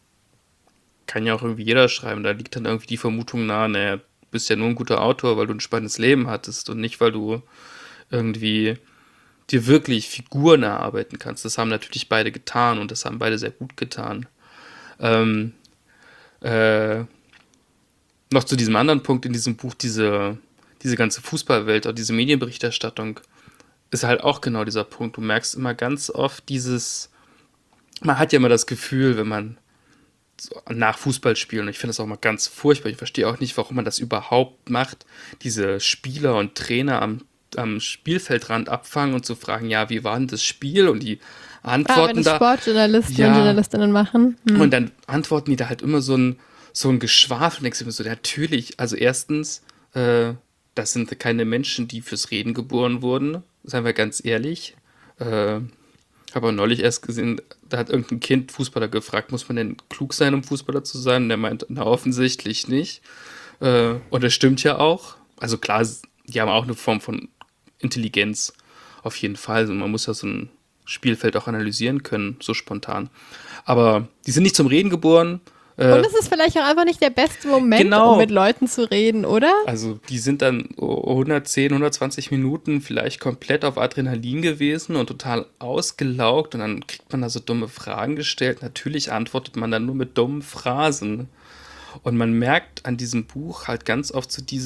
kann ja auch irgendwie jeder schreiben. Da liegt dann irgendwie die Vermutung nahe, naja, du bist ja nur ein guter Autor, weil du ein spannendes Leben hattest und nicht, weil du irgendwie dir wirklich Figuren erarbeiten kannst. Das haben natürlich beide getan und das haben beide sehr gut getan. Ähm, äh, noch zu diesem anderen Punkt in diesem Buch, diese, diese ganze Fußballwelt, auch diese Medienberichterstattung, ist halt auch genau dieser Punkt. Du merkst immer ganz oft dieses, man hat ja immer das Gefühl, wenn man so nach Fußballspielen, und ich finde das auch mal ganz furchtbar, ich verstehe auch nicht, warum man das überhaupt macht, diese Spieler und Trainer am, am Spielfeldrand abfangen und zu fragen, ja, wie war denn das Spiel? Und die Ah, antworten wenn das da. Sportjournalisten Ja. und Journalistinnen machen. Hm. Und dann antworten die da halt immer so ein, so ein Geschwafel. Denkst du mir so, natürlich, also erstens, äh, das sind keine Menschen, die fürs Reden geboren wurden, seien wir ganz ehrlich. Äh, habe auch neulich erst gesehen, da hat irgendein Kind Fußballer gefragt, muss man denn klug sein, um Fußballer zu sein? Und der meint, na offensichtlich nicht. Äh, und das stimmt ja auch. Also klar, die haben auch eine Form von Intelligenz, auf jeden Fall. Also man muss ja so ein Spielfeld auch analysieren können, so spontan. Aber die sind nicht zum Reden geboren. Äh, Und es ist vielleicht auch einfach nicht der beste Moment, Genau. um mit Leuten zu reden, oder? Also die sind dann hundertzehn, hundertzwanzig Minuten vielleicht komplett auf Adrenalin gewesen und total ausgelaugt und dann kriegt man da so dumme Fragen gestellt. Natürlich antwortet man dann nur mit dummen Phrasen. Und man merkt an diesem Buch halt ganz oft so dieses,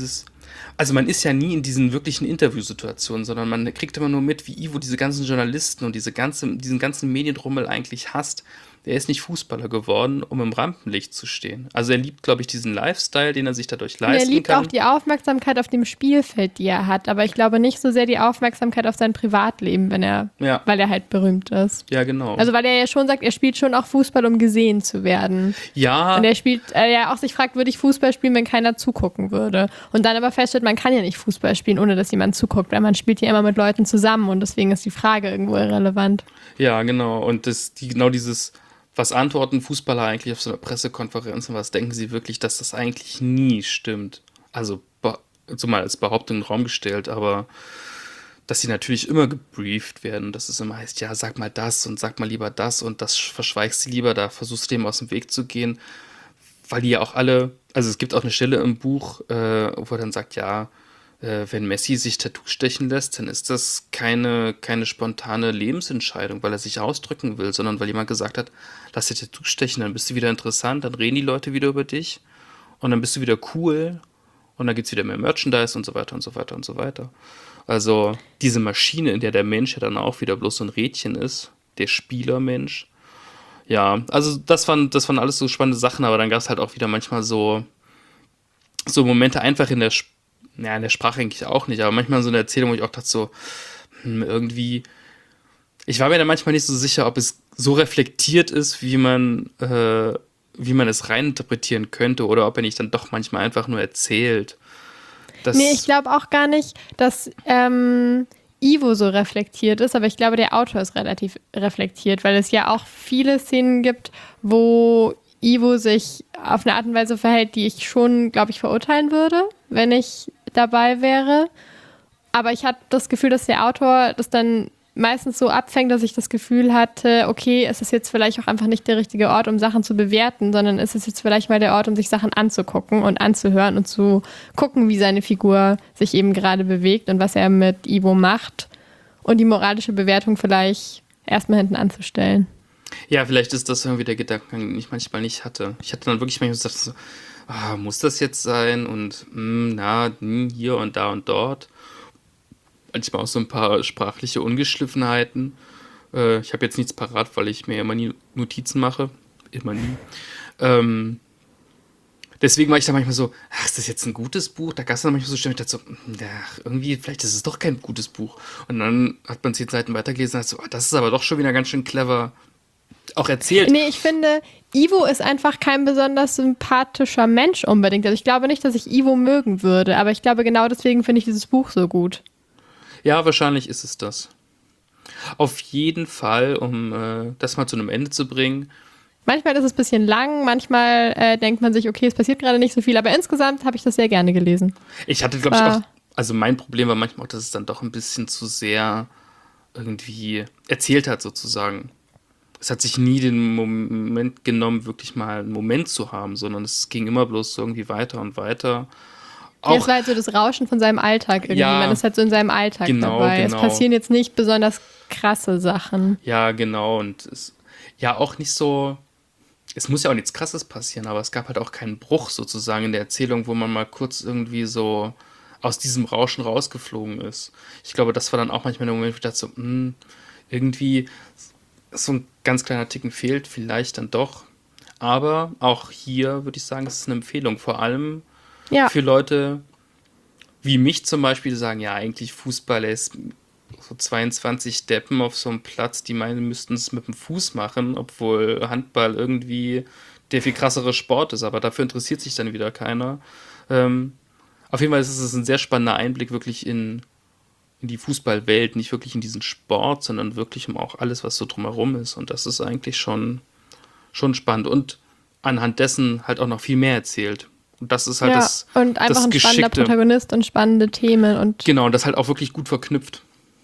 Also man ist ja nie in diesen wirklichen Interviewsituationen, sondern man kriegt immer nur mit, wie Ivo diese ganzen Journalisten und diese ganze, diesen ganzen Medienrummel eigentlich hasst. Er ist nicht Fußballer geworden, um im Rampenlicht zu stehen. Also er liebt, glaube ich, diesen Lifestyle, den er sich dadurch leisten kann. Und er liebt kann. auch die Aufmerksamkeit auf dem Spielfeld, die er hat. Aber ich glaube nicht so sehr die Aufmerksamkeit auf sein Privatleben, wenn er, Ja. weil er halt berühmt ist. Ja, genau. Also weil er ja schon sagt, er spielt schon auch Fußball, um gesehen zu werden. ja, Und er spielt, äh, ja auch sich fragt, würde ich Fußball spielen, wenn keiner zugucken würde? Und dann aber feststellt, man kann ja nicht Fußball spielen, ohne dass jemand zuguckt, weil man spielt ja immer mit Leuten zusammen und deswegen ist die Frage irgendwo irrelevant. ja, genau. Und das, die, genau dieses, was antworten Fußballer eigentlich auf so einer Pressekonferenz und was denken sie wirklich, dass das eigentlich nie stimmt. Also be- so mal als Behauptung in den Raum gestellt, aber dass sie natürlich immer gebrieft werden, dass es immer heißt, ja, sag mal das und sag mal lieber das und das verschweigst du lieber, da versuchst du dem aus dem Weg zu gehen, weil die ja auch alle, also es gibt auch eine Stelle im Buch, äh, wo er dann sagt, ja, äh, wenn Messi sich Tattoo stechen lässt, dann ist das keine, keine spontane Lebensentscheidung, weil er sich ausdrücken will, sondern weil jemand gesagt hat, lass dir Tattoo stechen, dann bist du wieder interessant, dann reden die Leute wieder über dich und dann bist du wieder cool und dann gibt es wieder mehr Merchandise und so weiter und so weiter und so weiter. Also diese Maschine, in der der Mensch ja dann auch wieder bloß so ein Rädchen ist, der Spielermensch. Ja, also das waren, das waren alles so spannende Sachen, aber dann gab es halt auch wieder manchmal so, so Momente einfach in der, Sp- ja, in der Sprache eigentlich auch nicht, aber manchmal so eine Erzählung, wo ich auch dachte so, hm, irgendwie, ich war mir da manchmal nicht so sicher, ob es so reflektiert ist, wie man, äh, wie man es reininterpretieren könnte oder ob er nicht dann doch manchmal einfach nur erzählt. Das, Nee, ich glaube auch gar nicht, dass ähm, Ivo so reflektiert ist, aber ich glaube, der Autor ist relativ reflektiert, weil es ja auch viele Szenen gibt, wo Ivo sich auf eine Art und Weise verhält, die ich schon, glaube ich, verurteilen würde, wenn ich dabei wäre. Aber ich hatte das Gefühl, dass der Autor das dann meistens so abfängt, dass ich das Gefühl hatte, okay, es ist jetzt vielleicht auch einfach nicht der richtige Ort, um Sachen zu bewerten, sondern es ist jetzt vielleicht mal der Ort, um sich Sachen anzugucken und anzuhören und zu gucken, wie seine Figur sich eben gerade bewegt und was er mit Ivo macht und die moralische Bewertung vielleicht erstmal hinten anzustellen. Ja, vielleicht ist das irgendwie der Gedankengang, den ich manchmal nicht hatte. Ich hatte dann wirklich manchmal gesagt, so, ah, muss das jetzt sein? Und mh, na, mh, hier und da und dort. Manchmal auch so ein paar sprachliche Ungeschliffenheiten. Äh, ich habe jetzt nichts parat, weil ich mir immer nie Notizen mache. Immer nie. Ähm, deswegen war ich da manchmal so, ach, ist das jetzt ein gutes Buch? Da gab es dann manchmal so Stimmen, ich dachte so, ja, irgendwie, vielleicht ist es doch kein gutes Buch. Und dann hat man zehn Seiten weitergelesen und dachte so, ah, das ist aber doch schon wieder ganz schön clever auch erzählt. Nee, ich finde, Ivo ist einfach kein besonders sympathischer Mensch unbedingt. Also ich glaube nicht, dass ich Ivo mögen würde, aber ich glaube, genau deswegen finde ich dieses Buch so gut. Ja, wahrscheinlich ist es das. Auf jeden Fall, um äh, das mal zu einem Ende zu bringen. Manchmal ist es ein bisschen lang, manchmal äh, denkt man sich, okay, es passiert gerade nicht so viel, aber insgesamt habe ich das sehr gerne gelesen. Ich hatte, glaube ich, Ah. auch, also mein Problem war manchmal auch, dass es dann doch ein bisschen zu sehr irgendwie erzählt hat, sozusagen. Es hat sich nie den Moment genommen, wirklich mal einen Moment zu haben, sondern es ging immer bloß so irgendwie weiter und weiter. Ja, es war halt so das Rauschen von seinem Alltag irgendwie. Ja, Man ist halt so in seinem Alltag genau, dabei. genau. Es passieren jetzt nicht besonders krasse Sachen. Ja, genau. Und es, ja, auch nicht so. Es muss ja auch nichts Krasses passieren, aber es gab halt auch keinen Bruch sozusagen in der Erzählung, wo man mal kurz irgendwie so aus diesem Rauschen rausgeflogen ist. Ich glaube, das war dann auch manchmal der Moment, wo ich dachte so, mh, irgendwie so ein ganz kleiner Ticken fehlt, vielleicht dann doch. Aber auch hier würde ich sagen, es ist eine Empfehlung. Vor allem Ja, für Leute wie mich zum Beispiel, die sagen, ja, eigentlich Fußball ist so zweiundzwanzig Deppen auf so einem Platz, die meinen, müssten es mit dem Fuß machen, obwohl Handball irgendwie der viel krassere Sport ist, aber dafür interessiert sich dann wieder keiner. Ähm, auf jeden Fall ist es ein sehr spannender Einblick wirklich in, in die Fußballwelt, nicht wirklich in diesen Sport, sondern wirklich um auch alles, was so drumherum ist, und das ist eigentlich schon, schon spannend und anhand dessen halt auch noch viel mehr erzählt. Und das ist halt ja. das, und einfach das ein spannender Geschickte. Protagonist und spannende Themen. Und Genau, und das halt auch wirklich gut verknüpft.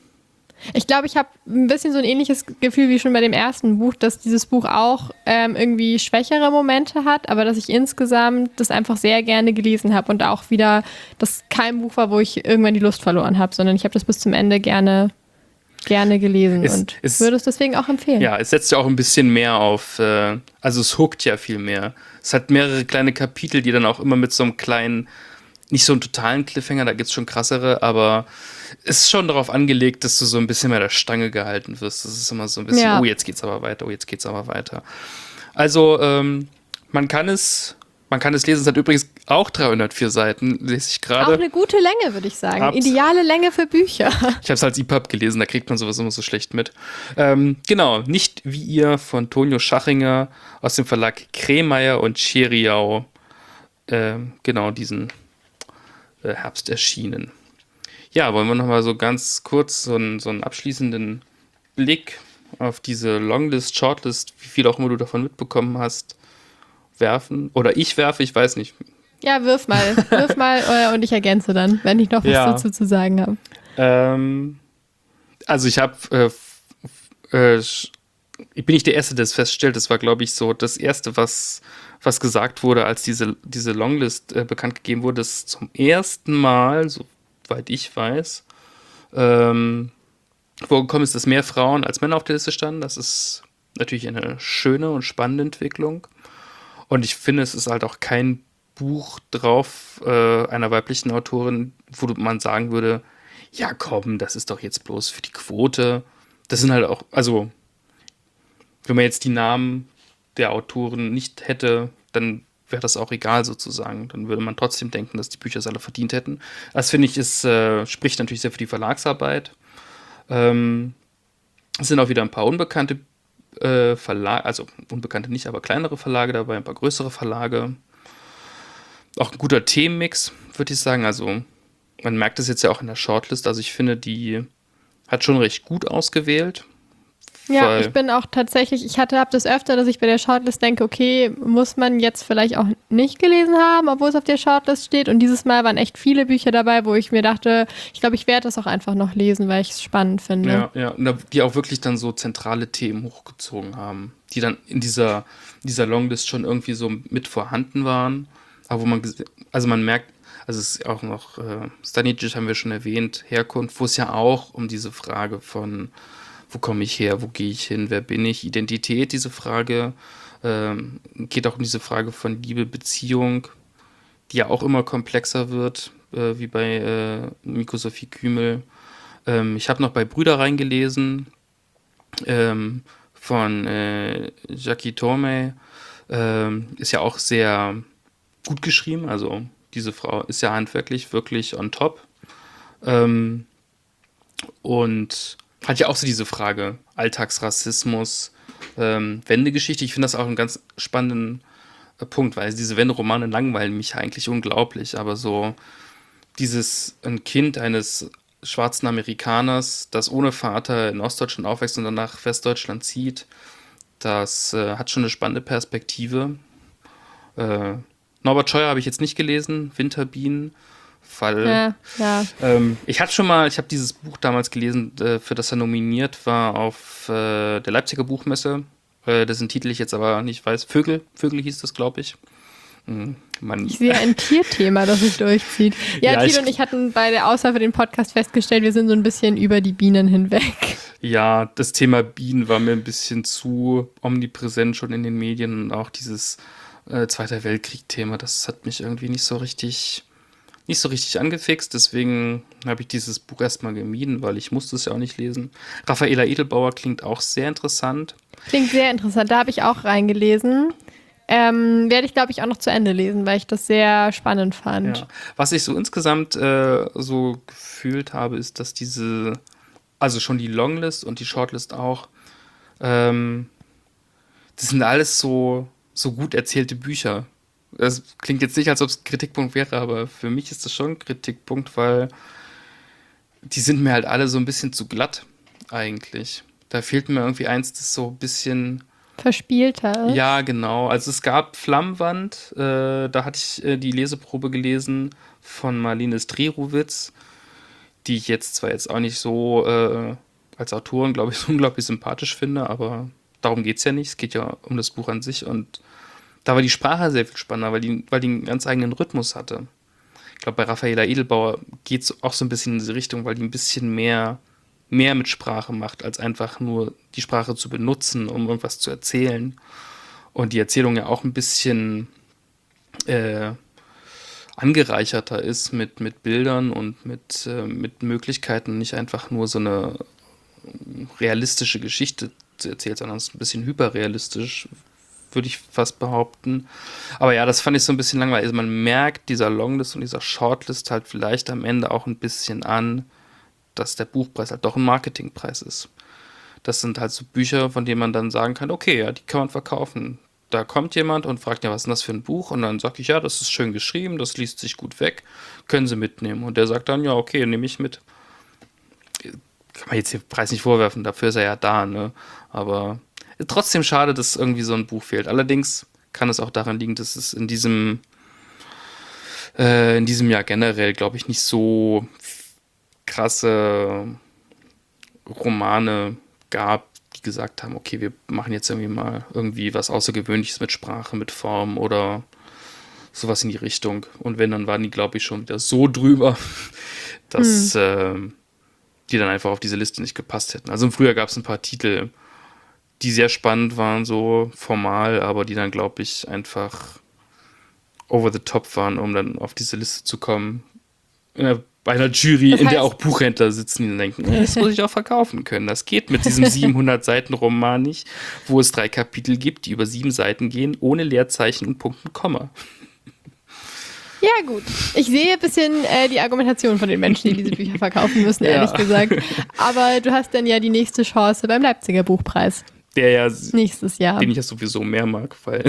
ich glaube, ich habe ein bisschen so ein ähnliches Gefühl wie schon bei dem ersten Buch, dass dieses Buch auch ähm, irgendwie schwächere Momente hat, aber dass ich insgesamt das einfach sehr gerne gelesen habe und auch wieder, das kein Buch war, wo ich irgendwann die Lust verloren habe, sondern ich habe das bis zum Ende gerne, gerne gelesen Es- und es- würde es deswegen auch empfehlen. Ja, es setzt ja auch ein bisschen mehr auf, äh, also es hookt ja viel mehr. Es hat mehrere kleine Kapitel, die dann auch immer mit so einem kleinen nicht so einen totalen Cliffhanger, da gibt es schon krassere, aber es ist schon darauf angelegt, dass du so ein bisschen mehr der Stange gehalten wirst. Das ist immer so ein bisschen, Ja. oh, jetzt geht's aber weiter, oh, jetzt geht's aber weiter. Also, ähm, man kann es, man kann es lesen, es hat übrigens auch dreihundertvier Seiten, lese ich Auch gerade. eine gute Länge, würde ich sagen. Abs- Ideale Länge für Bücher. Ich habe es als E P U B gelesen, da kriegt man sowas immer so schlecht mit. Ähm, genau, Nicht wie ihr von Tonio Schachinger aus dem Verlag Kremeyer und Scheriau. Ähm, genau, diesen äh, Herbst erschienen. Ja, wollen wir nochmal so ganz kurz so einen, so einen abschließenden Blick auf diese Longlist, Shortlist, wie viel auch immer du davon mitbekommen hast, werfen? Oder ich werfe, ich weiß nicht. Ja, wirf mal. Wirf mal äh, und ich ergänze dann, wenn ich noch was Ja. dazu zu sagen habe. Ähm, also ich habe, äh, f- f- äh, sch- ich bin nicht der Erste, der es feststellt. Das war, glaube ich, so das Erste, was, was gesagt wurde, als diese, diese Longlist äh, bekannt gegeben wurde. Das zum ersten Mal, soweit ich weiß, ähm, vorgekommen ist, dass mehr Frauen als Männer auf der Liste standen. Das ist natürlich eine schöne und spannende Entwicklung. Und ich finde, es ist halt auch kein Buch drauf äh, einer weiblichen Autorin, wo man sagen würde, ja komm, das ist doch jetzt bloß für die Quote. Das sind halt auch, also wenn man jetzt die Namen der Autoren nicht hätte, dann wäre das auch egal sozusagen. Dann würde man trotzdem denken, dass die Bücher es alle verdient hätten. Das finde ich, ist, äh, spricht natürlich sehr für die Verlagsarbeit. Ähm, es sind auch wieder ein paar unbekannte äh, Verlage, also unbekannte nicht, aber kleinere Verlage dabei, ein paar größere Verlage. Auch ein guter Themenmix, würde ich sagen. Also man merkt es jetzt ja auch in der Shortlist. Also ich finde, die hat schon recht gut ausgewählt. Ja, Weil- ich bin auch tatsächlich, ich hatte hab das öfter, dass ich bei der Shortlist denke, okay, muss man jetzt vielleicht auch nicht gelesen haben, obwohl es auf der Shortlist steht. Und dieses Mal waren echt viele Bücher dabei, wo ich mir dachte, ich glaube, ich werde das auch einfach noch lesen, weil ich es spannend finde. Ja, ja, und da- die auch wirklich dann so zentrale Themen hochgezogen haben, die dann in dieser, dieser Longlist schon irgendwie so mit vorhanden waren. Aber wo man, gese- also man merkt, also es ist auch noch, äh, Stanisic haben wir schon erwähnt, Herkunft, wo es ja auch um diese Frage von, wo komme ich her, wo gehe ich hin, wer bin ich, Identität, diese Frage, ähm, geht auch um diese Frage von Liebe, Beziehung, die ja auch immer komplexer wird, äh, wie bei äh, Miko Sophie Kümel. Ähm, ich habe noch bei Brüder reingelesen, ähm, von äh, Jackie Tormey. Ähm, ist ja auch sehr gut geschrieben, also diese Frau ist ja handwerklich wirklich on top. Ähm, und hat ja auch so diese Frage, Alltagsrassismus, ähm, Wendegeschichte. Ich finde das auch einen ganz spannenden äh, Punkt, weil diese Wenderomane langweilen mich eigentlich unglaublich, aber so dieses, ein Kind eines schwarzen Amerikaners, das ohne Vater in Ostdeutschland aufwächst und dann nach Westdeutschland zieht, das äh, hat schon eine spannende Perspektive. Äh, Norbert Scheuer habe ich jetzt nicht gelesen, Winterbienen, weil Ja, ja. ähm, ich hatte schon mal, ich habe dieses Buch damals gelesen, äh, für das er nominiert war auf äh, der Leipziger Buchmesse. Äh, dessen Titel ich jetzt aber nicht weiß. Vögel, Vögel hieß das, glaube ich. Mhm. Man, Ich sehe ein Tierthema, das sich durchzieht. Ja, Ja, Tilo ich- und ich hatten bei der Auswahl für den Podcast festgestellt, wir sind so ein bisschen über die Bienen hinweg. ja, das Thema Bienen war mir ein bisschen zu omnipräsent schon in den Medien und auch dieses äh, Zweiter Weltkrieg-Thema, das hat mich irgendwie nicht so richtig, nicht so richtig angefixt. Deswegen habe ich dieses Buch erstmal gemieden, weil ich musste es ja auch nicht lesen. Raffaela Edelbauer klingt auch sehr interessant. Klingt sehr interessant, da habe ich auch reingelesen. Ähm, werde ich, glaube ich, auch noch zu Ende lesen, weil ich das sehr spannend fand. Ja. Was ich so insgesamt äh, so gefühlt habe, ist, dass diese, also schon die Longlist und die Shortlist auch, ähm, das sind alles so, so gut erzählte Bücher. Das klingt jetzt nicht, als ob es ein Kritikpunkt wäre, aber für mich ist das schon ein Kritikpunkt, weil die sind mir halt alle so ein bisschen zu glatt eigentlich. Da fehlt mir irgendwie eins, das so ein bisschen. Verspielter. Ja, genau. Also es gab Flammwand, äh, da hatte ich äh, die Leseprobe gelesen von Marlene Strerowitz, die ich jetzt zwar jetzt auch nicht so äh, als Autorin, glaube ich, so unglaublich sympathisch finde, aber darum geht es ja nicht. Es geht ja um das Buch an sich und da war die Sprache sehr viel spannender, weil die, weil die einen ganz eigenen Rhythmus hatte. Ich glaube, bei Raffaela Edelbauer geht es auch so ein bisschen in diese Richtung, weil die ein bisschen mehr mehr mit Sprache macht, als einfach nur die Sprache zu benutzen, um irgendwas zu erzählen. Und die Erzählung ja auch ein bisschen äh, angereicherter ist mit, mit Bildern und mit, äh, mit Möglichkeiten, nicht einfach nur so eine realistische Geschichte erzählt, sondern es ist ein bisschen hyperrealistisch, würde ich fast behaupten. Aber ja, das fand ich so ein bisschen langweilig. Also man merkt dieser Longlist und dieser Shortlist halt vielleicht am Ende auch ein bisschen an, dass der Buchpreis halt doch ein Marketingpreis ist. Das sind halt so Bücher, von denen man dann sagen kann, okay, ja, die kann man verkaufen. Da kommt jemand und fragt, ja, was ist denn das für ein Buch? Und dann sage ich, ja, das ist schön geschrieben, das liest sich gut weg, können Sie mitnehmen. Und der sagt dann, ja, okay, nehme ich mit. Kann man jetzt den Preis nicht vorwerfen, dafür ist er ja da, ne? Aber trotzdem schade, dass irgendwie so ein Buch fehlt. Allerdings kann es auch daran liegen, dass es in diesem, äh, in diesem Jahr generell, glaube ich, nicht so krasse Romane gab, die gesagt haben, okay, wir machen jetzt irgendwie mal irgendwie was Außergewöhnliches mit Sprache, mit Form oder sowas in die Richtung. Und wenn, dann waren die, glaube ich, schon wieder so drüber, dass hm. äh, die dann einfach auf diese Liste nicht gepasst hätten. Also im Frühjahr gab es ein paar Titel, die sehr spannend waren, so formal, aber die dann, glaube ich, einfach over the top waren, um dann auf diese Liste zu kommen. In der, bei einer Jury, das heißt, in der auch Buchhändler sitzen, die dann denken, das muss ich auch verkaufen können. Das geht mit diesem siebenhundert Seiten Roman nicht, wo es drei Kapitel gibt, die über sieben Seiten gehen, ohne Leerzeichen und Punkt und Komma. Ja, gut. Ich sehe ein bisschen äh, die Argumentation von den Menschen, die diese Bücher verkaufen müssen, ehrlich ja. gesagt. Aber du hast dann ja die nächste Chance beim Leipziger Buchpreis. Der ja, nächstes Jahr. Den ich ja sowieso mehr mag, weil,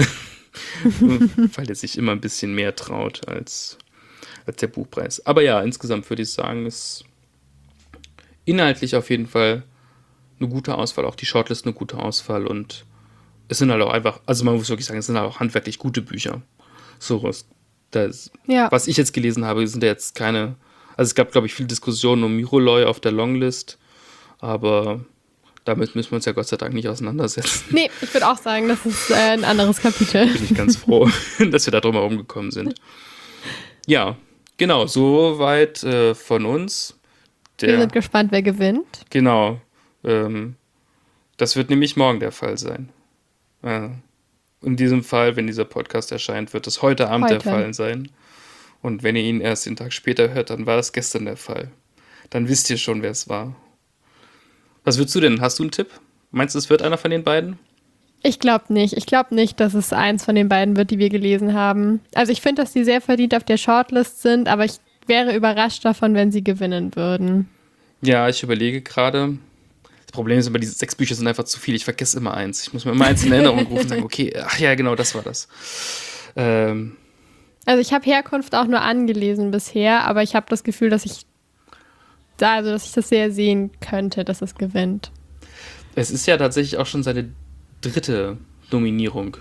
weil der sich immer ein bisschen mehr traut als, als der Buchpreis. Aber ja, insgesamt würde ich sagen, ist inhaltlich auf jeden Fall eine gute Auswahl. Auch die Shortlist eine gute Auswahl. Und es sind halt auch einfach, also man muss wirklich sagen, es sind halt auch handwerklich gute Bücher. So was. Das, ja. Was ich jetzt gelesen habe, sind ja jetzt keine, also es gab, glaube ich, viel Diskussionen um Miroloy auf der Longlist, aber damit müssen wir uns ja Gott sei Dank nicht auseinandersetzen. Nee, ich würde auch sagen, das ist äh, ein anderes Kapitel. Bin ich ganz froh, dass wir da drum herum gekommen sind. Ja, genau, soweit äh, von uns. Der, wir sind gespannt, wer gewinnt. Genau. Ähm, das wird nämlich morgen der Fall sein. Äh, In diesem Fall, wenn dieser Podcast erscheint, wird es heute Abend heute. der Fall sein. Und wenn ihr ihn erst den Tag später hört, dann war es gestern der Fall. Dann wisst ihr schon, wer es war. Was würdest du denn? Hast du einen Tipp? Meinst du, es wird einer von den beiden? Ich glaube nicht. Ich glaube nicht, dass es eins von den beiden wird, die wir gelesen haben. Also ich finde, dass die sehr verdient auf der Shortlist sind, aber ich wäre überrascht davon, wenn sie gewinnen würden. Ja, ich überlege gerade. Das Problem ist immer, diese sechs Bücher sind einfach zu viel. Ich vergesse immer eins. Ich muss mir immer eins in Erinnerung rufen und sagen, okay, ach ja, genau, das war das. Ähm. Also ich habe Herkunft auch nur angelesen bisher, aber ich habe das Gefühl, dass ich da, also dass ich das sehr sehen könnte, dass es gewinnt. Es ist ja tatsächlich auch schon seine dritte Nominierung.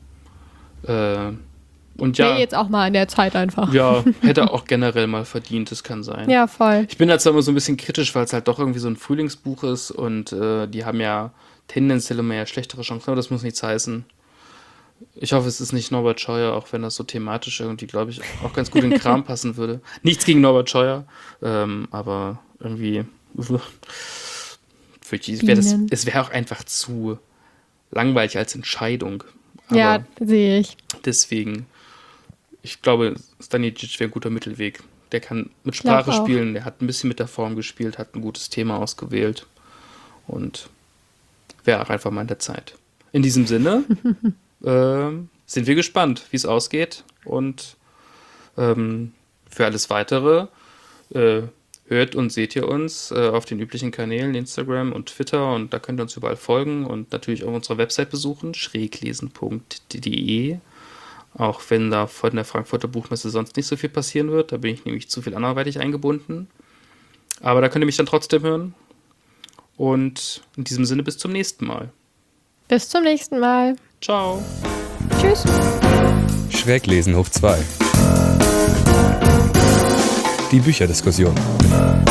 Äh, und ja. Nee, jetzt auch mal in der Zeit einfach. Ja, hätte auch generell mal verdient, das kann sein. Ja, voll. Ich bin da zwar immer so ein bisschen kritisch, weil es halt doch irgendwie so ein Frühlingsbuch ist und äh, die haben ja tendenziell immer ja schlechtere Chancen, aber das muss nichts heißen. Ich hoffe, es ist nicht Norbert Scheuer, auch wenn das so thematisch irgendwie, glaube ich, auch ganz gut in den Kram passen würde. Nichts gegen Norbert Scheuer, ähm, aber irgendwie ich, wär das, es wäre auch einfach zu langweilig als Entscheidung. Aber ja, sehe ich. Deswegen, ich glaube, Stanisic wäre ein guter Mittelweg. Der kann mit Sprache spielen, der hat ein bisschen mit der Form gespielt, hat ein gutes Thema ausgewählt und wäre auch einfach mal in der Zeit. In diesem Sinne äh, sind wir gespannt, wie es ausgeht und ähm, für alles Weitere äh, hört und seht ihr uns äh, auf den üblichen Kanälen, Instagram und Twitter und da könnt ihr uns überall folgen und natürlich auch unsere Website besuchen, schräglesen punkt de. Auch wenn da von der Frankfurter Buchmesse sonst nicht so viel passieren wird, da bin ich nämlich zu viel anderweitig eingebunden. Aber da könnt ihr mich dann trotzdem hören. Und in diesem Sinne bis zum nächsten Mal. Bis zum nächsten Mal. Ciao. Tschüss. Schräglesen hoch zwei. Die Bücherdiskussion.